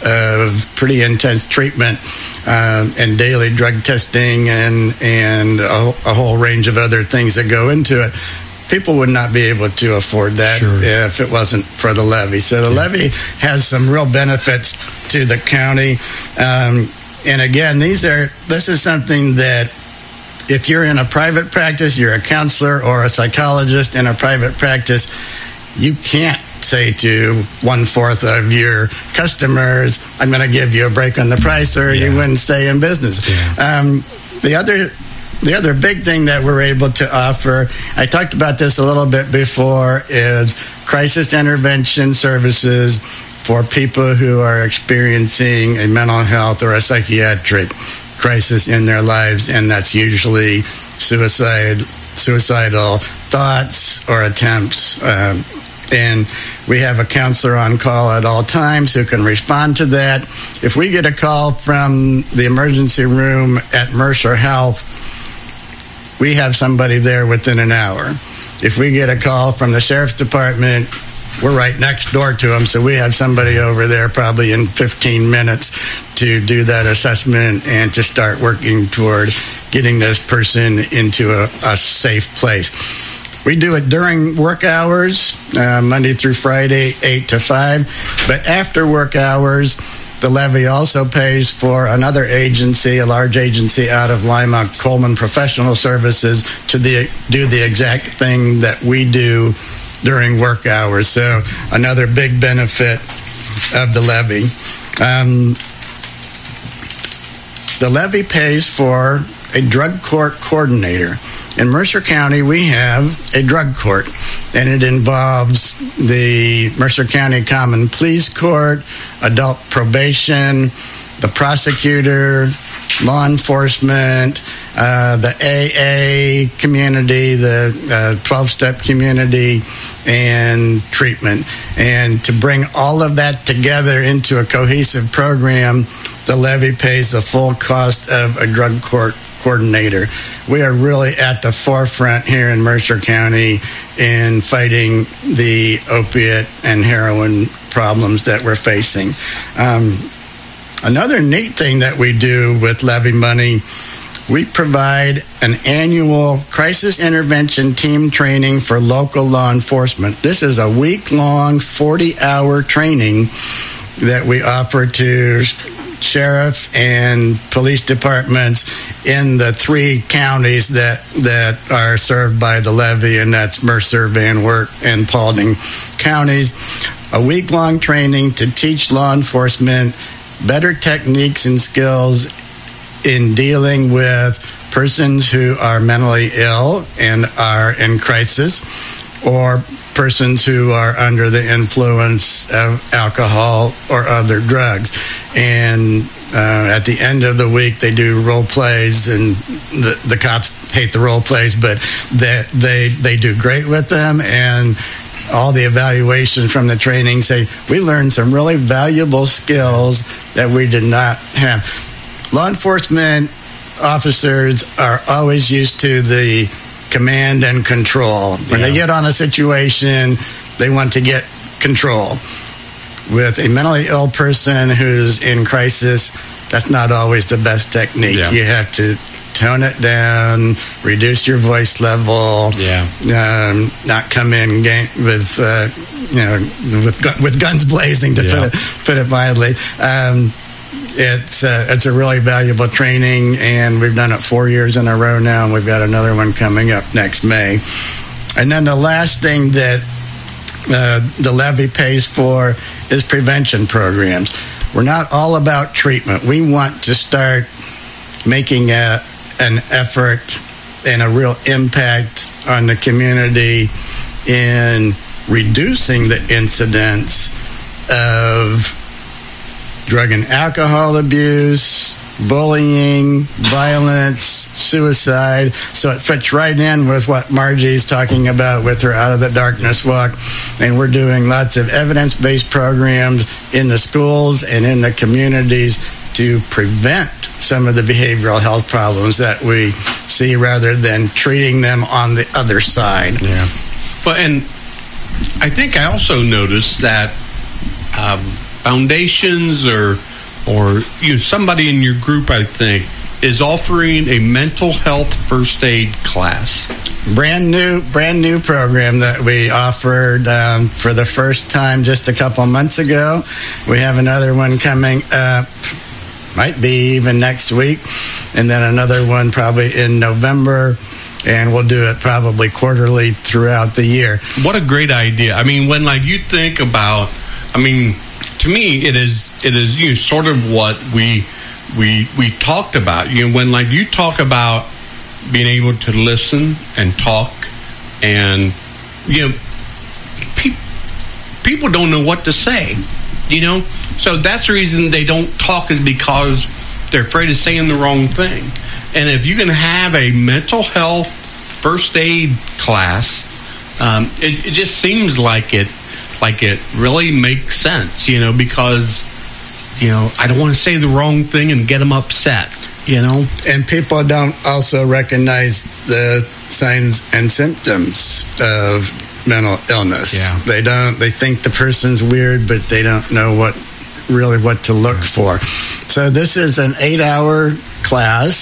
of pretty intense treatment um, and daily drug testing and, and a, a whole range of other things that go into it. People would not be able to afford that sure. if it wasn't for the levy. So the yeah. levy has some real benefits to the county. Um, and again, these are this is something that, if you're in a private practice, you're a counselor or a psychologist in a private practice, you can't say to one-fourth of your customers, I'm going to give you a break on the price, or yeah. you wouldn't stay in business. Yeah. Um, the other the other big thing that we're able to offer, I talked about this a little bit before, is crisis intervention services for people who are experiencing a mental health or a psychiatric crisis in their lives, and that's usually suicide, suicidal thoughts or attempts. Um, and we have a counselor on call at all times who can respond to that. If we get a call from the emergency room at Mercer Health, we have somebody there within an hour. If we get a call from the sheriff's department, we're right next door to them, so we have somebody over there probably in fifteen minutes to do that assessment and to start working toward getting this person into a, a safe place. We do it during work hours, uh, Monday through Friday, eight to five. But after work hours, the levy also pays for another agency, a large agency out of Lima, Coleman Professional Services, to the, do the exact thing that we do during work hours. So another big benefit of the levy. Um, the levy pays for a drug court coordinator. In Mercer County, we have a drug court, and it involves the Mercer County Common Pleas Court, adult probation, the prosecutor, law enforcement, uh, the A A community, the twelve-step uh, community, and treatment. And to bring all of that together into a cohesive program, the levy pays the full cost of a drug court coordinator. We are really at the forefront here in Mercer County in fighting the opiate and heroin problems that we're facing. Um, another neat thing that we do with levy money, we provide an annual crisis intervention team training for local law enforcement. This is a week-long, forty-hour training that we offer to sheriff and police departments in the three counties that that are served by the levy, and that's Mercer, Van Wert, and Paulding counties. A week-long training to teach law enforcement better techniques and skills in dealing with persons who are mentally ill and are in crisis, or persons who are under the influence of alcohol or other drugs. And uh, at the end of the week, they do role plays, and the, the cops hate the role plays, but they, they, they do great with them. And all the evaluations from the training say, we learned some really valuable skills that we did not have. Law enforcement officers are always used to the command and control. When yeah. they get on a situation, they want to get control. With a mentally ill person who's in crisis, that's not always the best technique. Yeah. You have to tone it down, reduce your voice level, yeah. um, not come in gang- with uh, you know with gu- with guns blazing, to yeah. put it put it mildly. Um, It's uh, it's a really valuable training, and we've done it four years in a row now, and we've got another one coming up next May. And then the last thing that uh, the levy pays for is prevention programs. We're not all about treatment. We want to start making a, an effort and a real impact on the community in reducing the incidence of drug and alcohol abuse, bullying, violence, suicide. So it fits right in with what Margie's talking about with her Out of the Darkness walk. And we're doing lots of evidence-based programs in the schools and in the communities to prevent some of the behavioral health problems that we see, rather than treating them on the other side. Yeah. But, and I think I also noticed that um, foundations or or you know, somebody in your group, I think, is offering a mental health first aid class. Brand new, brand new program that we offered um, for the first time just a couple months ago. We have another one coming up, might be even next week, and then another one probably in November. And we'll do it probably quarterly throughout the year. What a great idea. I mean, when like you think about, I mean, to me, it is it is you know, sort of what we we we talked about. You know, when like you talk about being able to listen and talk, and you know, pe- people don't know what to say. You know, so that's the reason they don't talk, is because they're afraid of saying the wrong thing. And if you can have a mental health first aid class, um, it, it just seems like it. Like it really makes sense, you know, because, you know, I don't want to say the wrong thing and get them upset, you know. And people don't also recognize the signs and symptoms of mental illness. Yeah. They don't, they think the person's weird, but they don't know what really what to look for. So this is an eight-hour class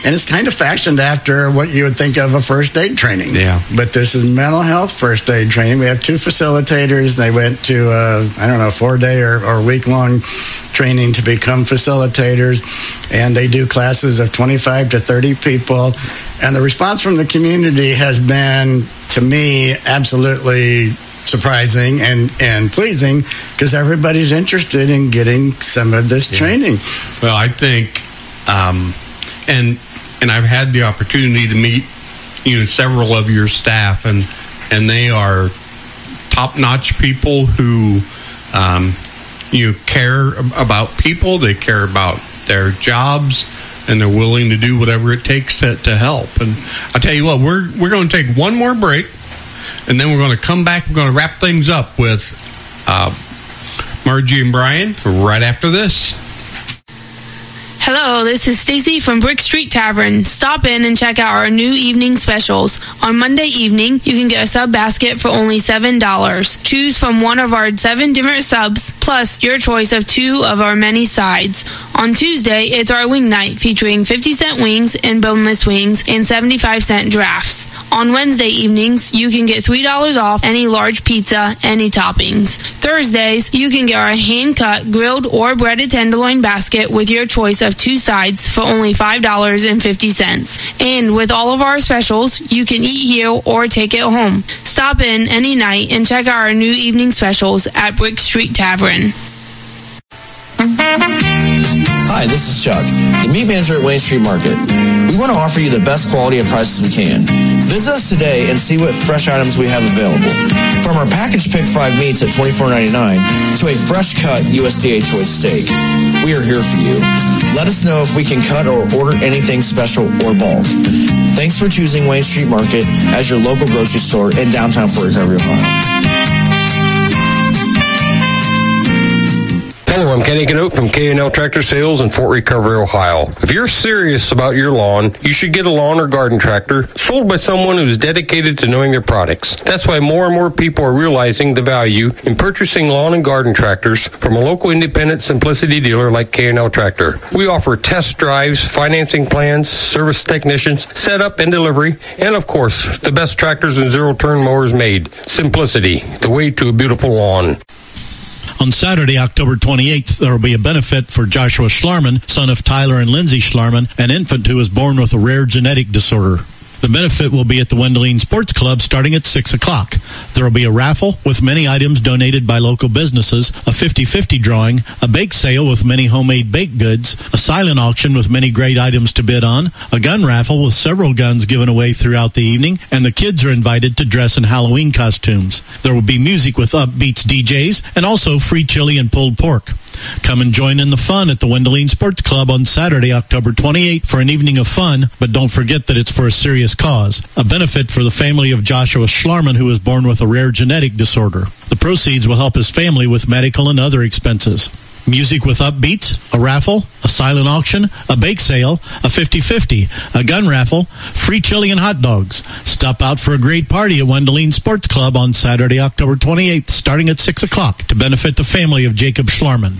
and it's kind of fashioned after what you would think of a first aid training. Yeah. But this is mental health first aid training. We have two facilitators. They went to, uh, I don't know, four-day or, or week-long training to become facilitators, and they do classes of twenty-five to thirty people. And the response from the community has been, to me, absolutely surprising and, and pleasing, because everybody's interested in getting some of this yeah. training. Well, I think, um, and and I've had the opportunity to meet, you know, several of your staff, and and they are top-notch people who, um, you know, care about people. They care about their jobs, and they're willing to do whatever it takes to, to help. And I tell you what, we're we're going to take one more break, and then we're going to come back. We're going to wrap things up with uh, Margie and Brian right after this. Hello, this is Stacy from Brick Street Tavern. Stop in and check out our new evening specials. On Monday evening, you can get a sub basket for only seven dollars. Choose from one of our seven different subs, plus your choice of two of our many sides. On Tuesday, it's our wing night, featuring fifty cent wings and boneless wings and seventy-five cent drafts. On Wednesday evenings, you can get three dollars off any large pizza, any toppings. Thursdays, you can get our hand-cut, grilled, or breaded tenderloin basket with your choice of two sides for only five dollars and fifty cents. And with all of our specials, you can eat here or take it home. Stop in any night and check out our new evening specials at Brick Street Tavern. Hi, this is Chuck, the meat manager at Wayne Street Market. We want to offer you the best quality and prices we can. Visit us today and see what fresh items we have available. From our packaged Pick five meats at twenty-four ninety-nine to a fresh cut U S D A choice steak, we are here for you. Let us know if we can cut or order anything special or bulk. Thanks for choosing Wayne Street Market as your local grocery store in downtown Fort Recovery, Ohio. Hello, I'm Kenny Canote from K and L Tractor Sales in Fort Recovery, Ohio. If you're serious about your lawn, you should get a lawn or garden tractor sold by someone who's dedicated to knowing their products. That's why more and more people are realizing the value in purchasing lawn and garden tractors from a local independent Simplicity dealer like K and L Tractor. We offer test drives, financing plans, service technicians, setup and delivery, and of course, the best tractors and zero-turn mowers made. Simplicity, the way to a beautiful lawn. On Saturday, October twenty-eighth, there will be a benefit for Joshua Schlarman, son of Tyler and Lindsay Schlarman, an infant who was born with a rare genetic disorder. The benefit will be at the Wendeline Sports Club starting at six o'clock. There will be a raffle with many items donated by local businesses, a fifty-fifty drawing, a bake sale with many homemade baked goods, a silent auction with many great items to bid on, a gun raffle with several guns given away throughout the evening, and the kids are invited to dress in Halloween costumes. There will be music with Upbeats D Js and also free chili and pulled pork. Come and join in the fun at the Wendeline Sports Club on Saturday, October twenty-eighth for an evening of fun, but don't forget that it's for a serious cause. A benefit for the family of Joshua Schlarman, who was born with a rare genetic disorder. The proceeds will help his family with medical and other expenses. Music with Upbeats, a raffle, a silent auction, a bake sale, a fifty-fifty, a gun raffle, free chili and hot dogs. Stop out for a great party at Wendeline Sports Club on Saturday, October twenty-eighth, starting at six o'clock to benefit the family of Jacob Schlarman.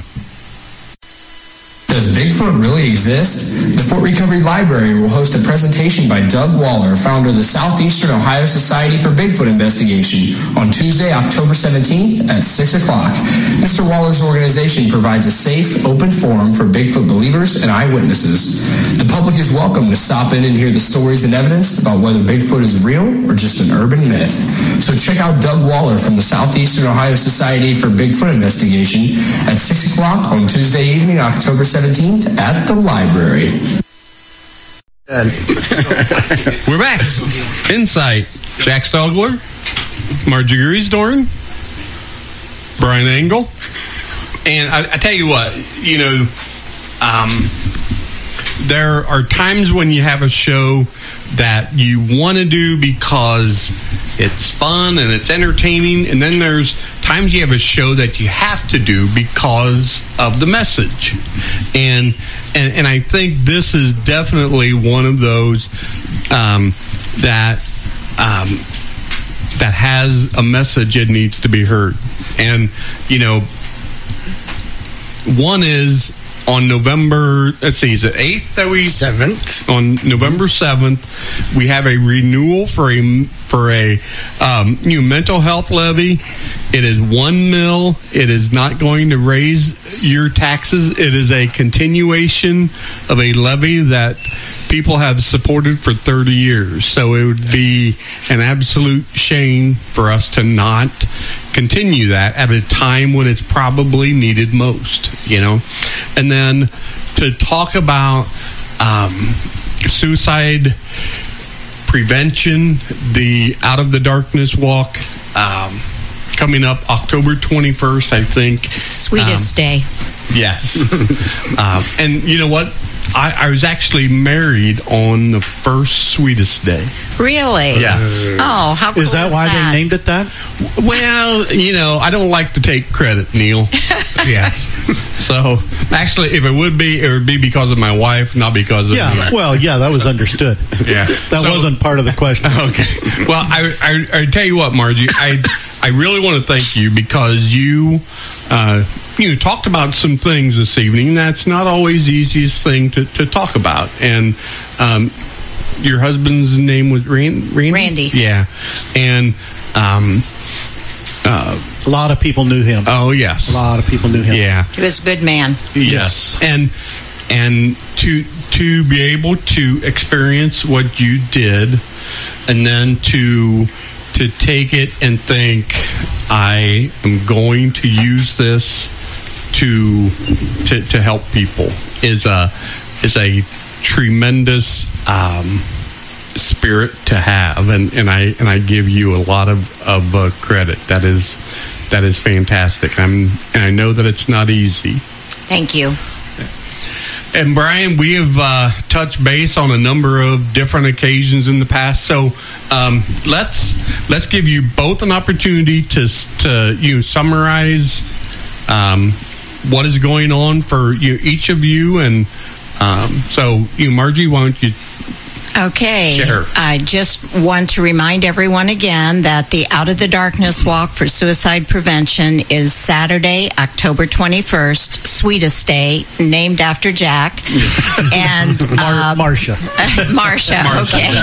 Does Bigfoot really exist? The Fort Recovery Library will host a presentation by Doug Waller, founder of the Southeastern Ohio Society for Bigfoot Investigation, on Tuesday, October seventeenth at six o'clock. Mister Waller's organization provides a safe, open forum for Bigfoot believers and eyewitnesses. The public is welcome to stop in and hear the stories and evidence about whether Bigfoot is real or just an urban myth. So check out Doug Waller from the Southeastern Ohio Society for Bigfoot Investigation at six o'clock on Tuesday evening, October seventeenth at the library. We're back. Insight. Jack Stogler, Margie Griesdorn, Brian Engel. And I, I tell you what, you know, um, there are times when you have a show that you want to do because it's fun and it's entertaining, and then there's times you have a show that you have to do because of the message. And and, and I think this is definitely one of those um, that um, that has a message that needs to be heard. And, you know, one is on November, let's see, is it eighth that we seventh? On November seventh, we have a renewal for a for a um, new mental health levy. It is one mil. It is not going to raise your taxes. It is a continuation of a levy that people have supported for thirty years. So it would be an absolute shame for us to not continue that at a time when it's probably needed most, you know. And then to talk about um, suicide prevention, the Out of the Darkness Walk, um, coming up October twenty-first, I think. Sweetest um, day. Yes. um, and you know what? I, I was actually married on the first Sweetest Day. Really? Yes. Oh, how cool is that? is Why that? they named it that? Well, you know, I don't like to take credit, Neil. Yes. So, actually, if it would be, it would be because of my wife, not because of Yeah. me. Well, yeah, that was understood. Yeah. That So- wasn't part of the question. Okay. Well, I, I, I tell you what, Margie, I I really want to thank you because you uh, you talked about some things this evening. That's not always the easiest thing to, to talk about. And um, your husband's name was Rand, Randy? Randy. Yeah. And um, uh, a lot of people knew him. Oh, yes. A lot of people knew him. Yeah. He was a good man. Yes. And and to to be able to experience what you did and then to to take it and think I am going to use this to to, to help people is a is a tremendous um, spirit to have, and, and I and I give you a lot of of uh, credit. That is that is fantastic. I'm and I know that it's not easy. Thank you. And Brian, we have uh, touched base on a number of different occasions in the past. So um, let's let's give you both an opportunity to to you know, summarize um, what is going on for you, each of you. And um, so, you, Margie, why don't you? Okay. Sure. I just want to remind everyone again that the Out of the Darkness Walk for Suicide Prevention is Saturday, October twenty-first, Sweetest Day, named after Jack. and Mar- Marcia. Marcia, okay.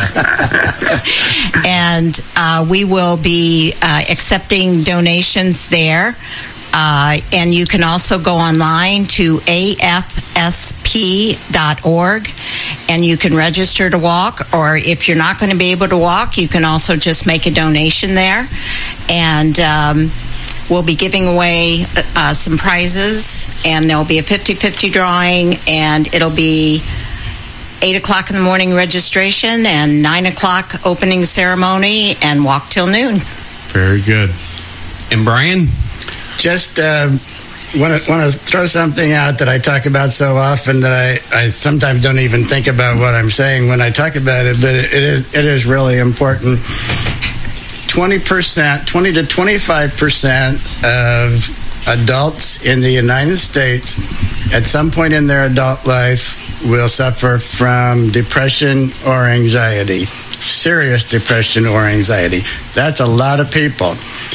and uh, we will be uh, accepting donations there. Uh, and you can also go online to A F S P dot org and you can register to walk, or if you're not going to be able to walk, you can also just make a donation there. And um, we'll be giving away uh, some prizes, and there'll be a fifty-fifty drawing, and it'll be eight o'clock in the morning registration and nine o'clock opening ceremony, and walk till noon. Very good. And Brian? Just uh, want to want to throw something out that I talk about so often that I, I sometimes don't even think about what I'm saying when I talk about it, but it, it is it is really important. twenty percent, twenty to twenty-five percent of adults in the United States at some point in their adult life will suffer from depression or anxiety, serious depression or anxiety. That's a lot of people.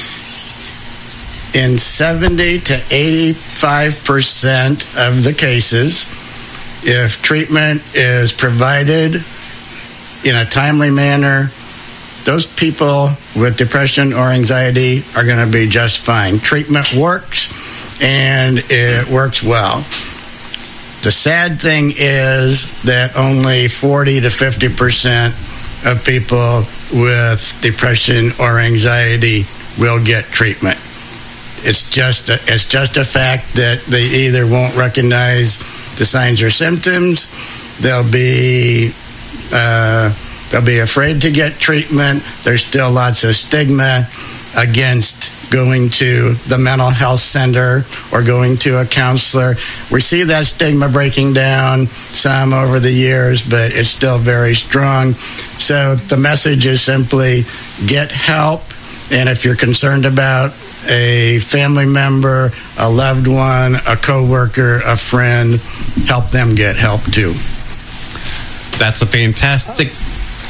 In seventy to eighty-five percent of the cases, if treatment is provided in a timely manner, those people with depression or anxiety are going to be just fine. Treatment works, and it works well. The sad thing is that only forty to fifty percent of people with depression or anxiety will get treatment. It's just a, it's just a fact that they either won't recognize the signs or symptoms, they'll be uh, they'll be afraid to get treatment. There's still lots of stigma against going to the mental health center or going to a counselor. We see that stigma breaking down some over the years, but it's still very strong. So the message is simply get help, and if you're concerned about a family member, a loved one, a coworker, a friend, help them get help too. That's a fantastic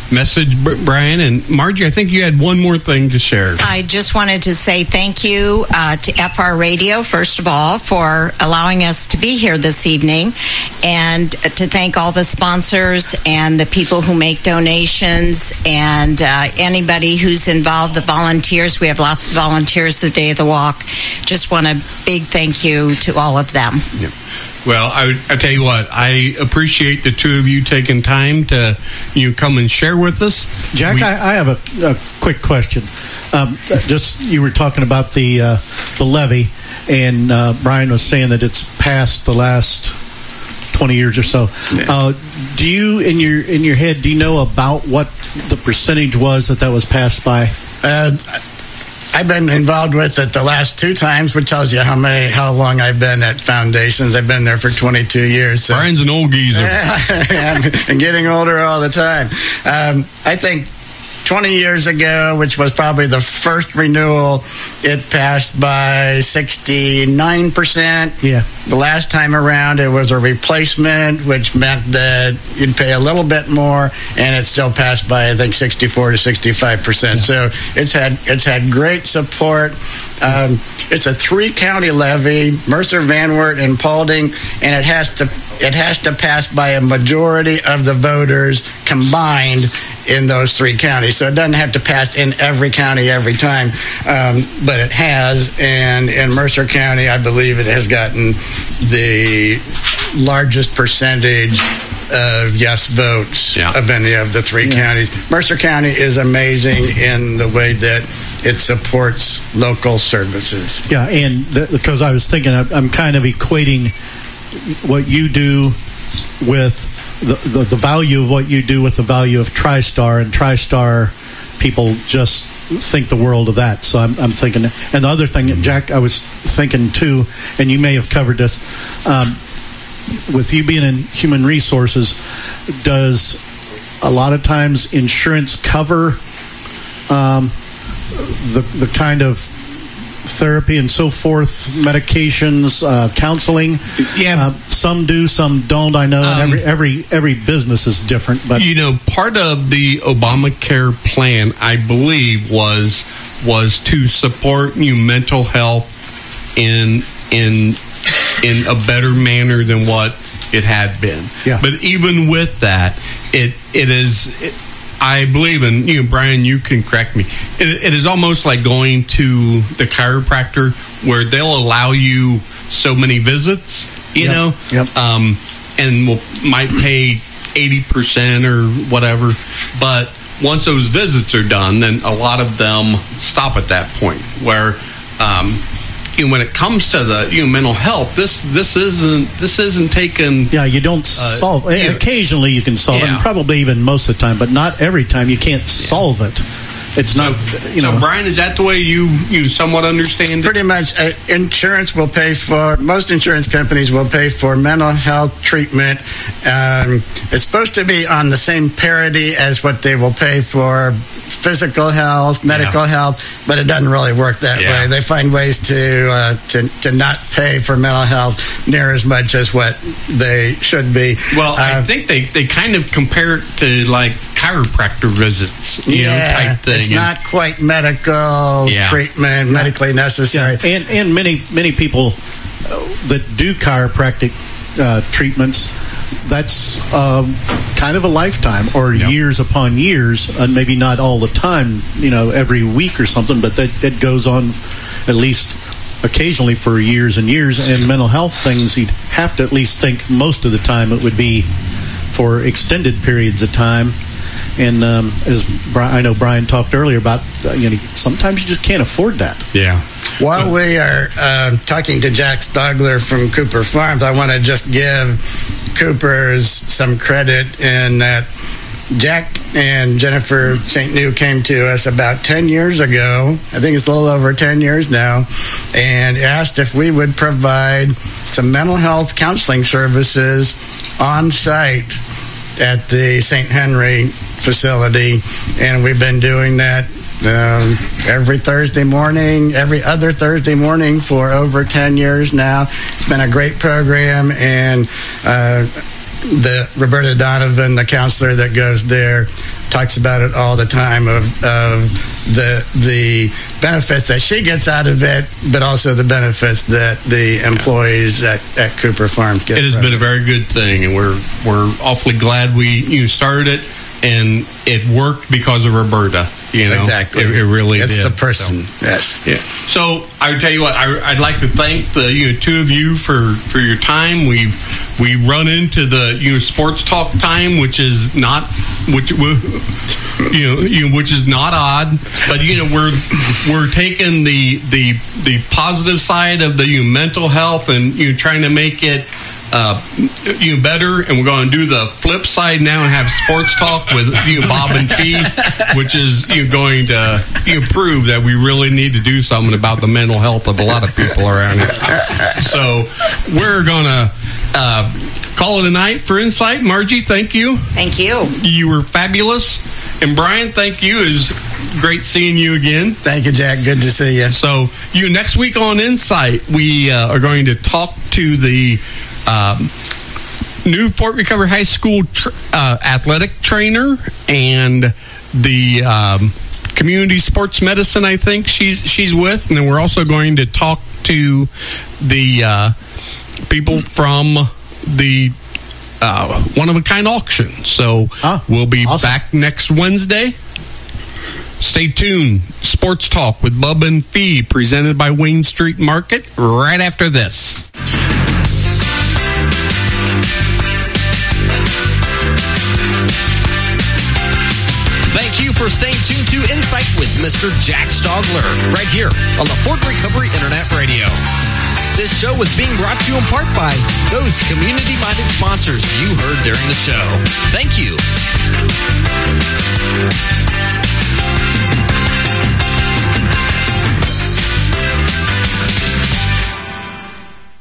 message, Brian. And Margie, I think you had one more thing to share. I just wanted to say thank you uh, to F R Radio, first of all, for allowing us to be here this evening, and to thank all the sponsors and the people who make donations, and uh, anybody who's involved, the volunteers. We have lots of volunteers the day of the walk. Just want a big thank you to all of them. Yep. Well, I, I tell you what, I appreciate the two of you taking time to you know, come and share with us. Jack, we, I, I have a, a quick question. Um, just you were talking about the uh, the levy, and uh, Brian was saying that it's passed the last twenty years or so. Uh, do you, in your in your head, do you know about what the percentage was that that was passed by? Uh, I've been involved with it the last two times, which tells you how many, how long I've been at Foundations. I've been there for twenty-two years. So. Brian's an old geezer. and, and getting older all the time. Um, I think twenty years ago, which was probably the first renewal, it passed by sixty-nine percent. Yeah. The last time around, it was a replacement, which meant that you'd pay a little bit more, and it still passed by, I think, sixty-four to sixty-five percent. Yeah. So it's had it's had great support. Um, it's a three-county levy: Mercer, Van Wert, and Paulding, and it has to it has to pass by a majority of the voters combined in those three counties. So it doesn't have to pass in every county every time, um, but it has. And in Mercer County, I believe it has gotten the largest percentage of yes votes yeah. of any of the three yeah. counties. Mercer County is amazing in the way that it supports local services. Yeah, and th- because I was thinking, I'm kind of equating what you do with the, the the value of what you do with the value of TriStar, and TriStar people just think the world of that. So I'm, I'm thinking, and the other thing, Jack, I was thinking too, and you may have covered this, um, with you being in human resources, does a lot of times insurance cover um, the the kind of therapy and so forth, medications, uh, counseling? Yeah, uh, some do, some don't. I know, um, and every every every business is different. But you know, part of the Obamacare plan, I believe, was was to support you mental health in in in a better manner than what it had been. Yeah. But even with that, it it is. It, I believe, and you know, Brian, you can correct me. It, it is almost like going to the chiropractor, where they'll allow you so many visits, you yep. know, yep. um, and will might pay eighty percent or whatever. But once those visits are done, then a lot of them stop at that point. Where um, you know, when it comes to the you know, mental health, this this isn't this isn't taken. Yeah, you don't uh, solve. You know, occasionally you can solve yeah. it, and probably even most of the time, but not every time. You can't solve yeah. it. It's not, you know. So, Brian, is that the way you, you somewhat understand it? Pretty much. Uh, insurance will pay for, most insurance companies will pay for mental health treatment. Um, it's supposed to be on the same parity as what they will pay for physical health, medical yeah. health, but it doesn't really work that yeah. way. They find ways to, uh, to to not pay for mental health near as much as what they should be. Well, uh, I think they, they kind of compare it to, like, chiropractor visits, you yeah, know, type thing. It's not quite medical yeah. treatment, medically necessary. Yeah. And and many many people that do chiropractic uh, treatments, that's um, kind of a lifetime or yep. years upon years, and maybe not all the time, you know, every week or something, but that it goes on at least occasionally for years and years. And mental health things, you'd have to at least think most of the time it would be for extended periods of time. And um, as Brian, I know Brian talked earlier about, uh, you know, sometimes you just can't afford that. Yeah. While we are uh, talking to Jack Stogler from Cooper Farms, I want to just give Cooper's some credit in that Jack and Jennifer Saint New came to us about ten years ago. I think it's a little over ten years now, and asked if we would provide some mental health counseling services on site at the Saint Henry facility, and we've been doing that um, every Thursday morning, every other Thursday morning for over ten years now. It's been a great program, and uh, the Roberta Donovan, the counselor that goes there, talks about it all the time of, of the the benefits that she gets out of it, but also the benefits that the employees at, at Cooper Farms get. It has been it. a very good thing, and we're we're awfully glad we you started it, and it worked because of Roberta. You know, exactly. It, it really it's did. the person. So, yes. Yeah. So I would tell you what, I, I'd like to thank the you know two of you for, for your time. We we run into the you know sports talk time, which is not which you know, you know which is not odd, but you know we're we're taking the the the positive side of the you know, mental health and you know, trying to make it. Uh, you know, better, and we're going to do the flip side now and have sports talk with you know, Bob and Fee, which is you know, going to you know, prove that we really need to do something about the mental health of a lot of people around here. So we're going to uh, call it a night for Insight. Margie, thank you. Thank you. You were fabulous. And Brian, thank you. It was great seeing you again. Thank you, Jack. Good to see you. So you next week on Insight, we uh, are going to talk to the Um, new Fort Recovery High School tr- uh, athletic trainer and the um, community sports medicine, I think she's she's with, and then we're also going to talk to the uh, people from the uh, one of a kind auction. So oh, we'll be awesome. back next Wednesday. Stay tuned. Sports Talk with Bub and Fee, presented by Wayne Street Market, right after this. Thank you for staying tuned to Insight with Mister Jack Stogler, right here on the Fort Recovery Internet Radio. This show was being brought to you in part by those community-minded sponsors you heard during the show. Thank you.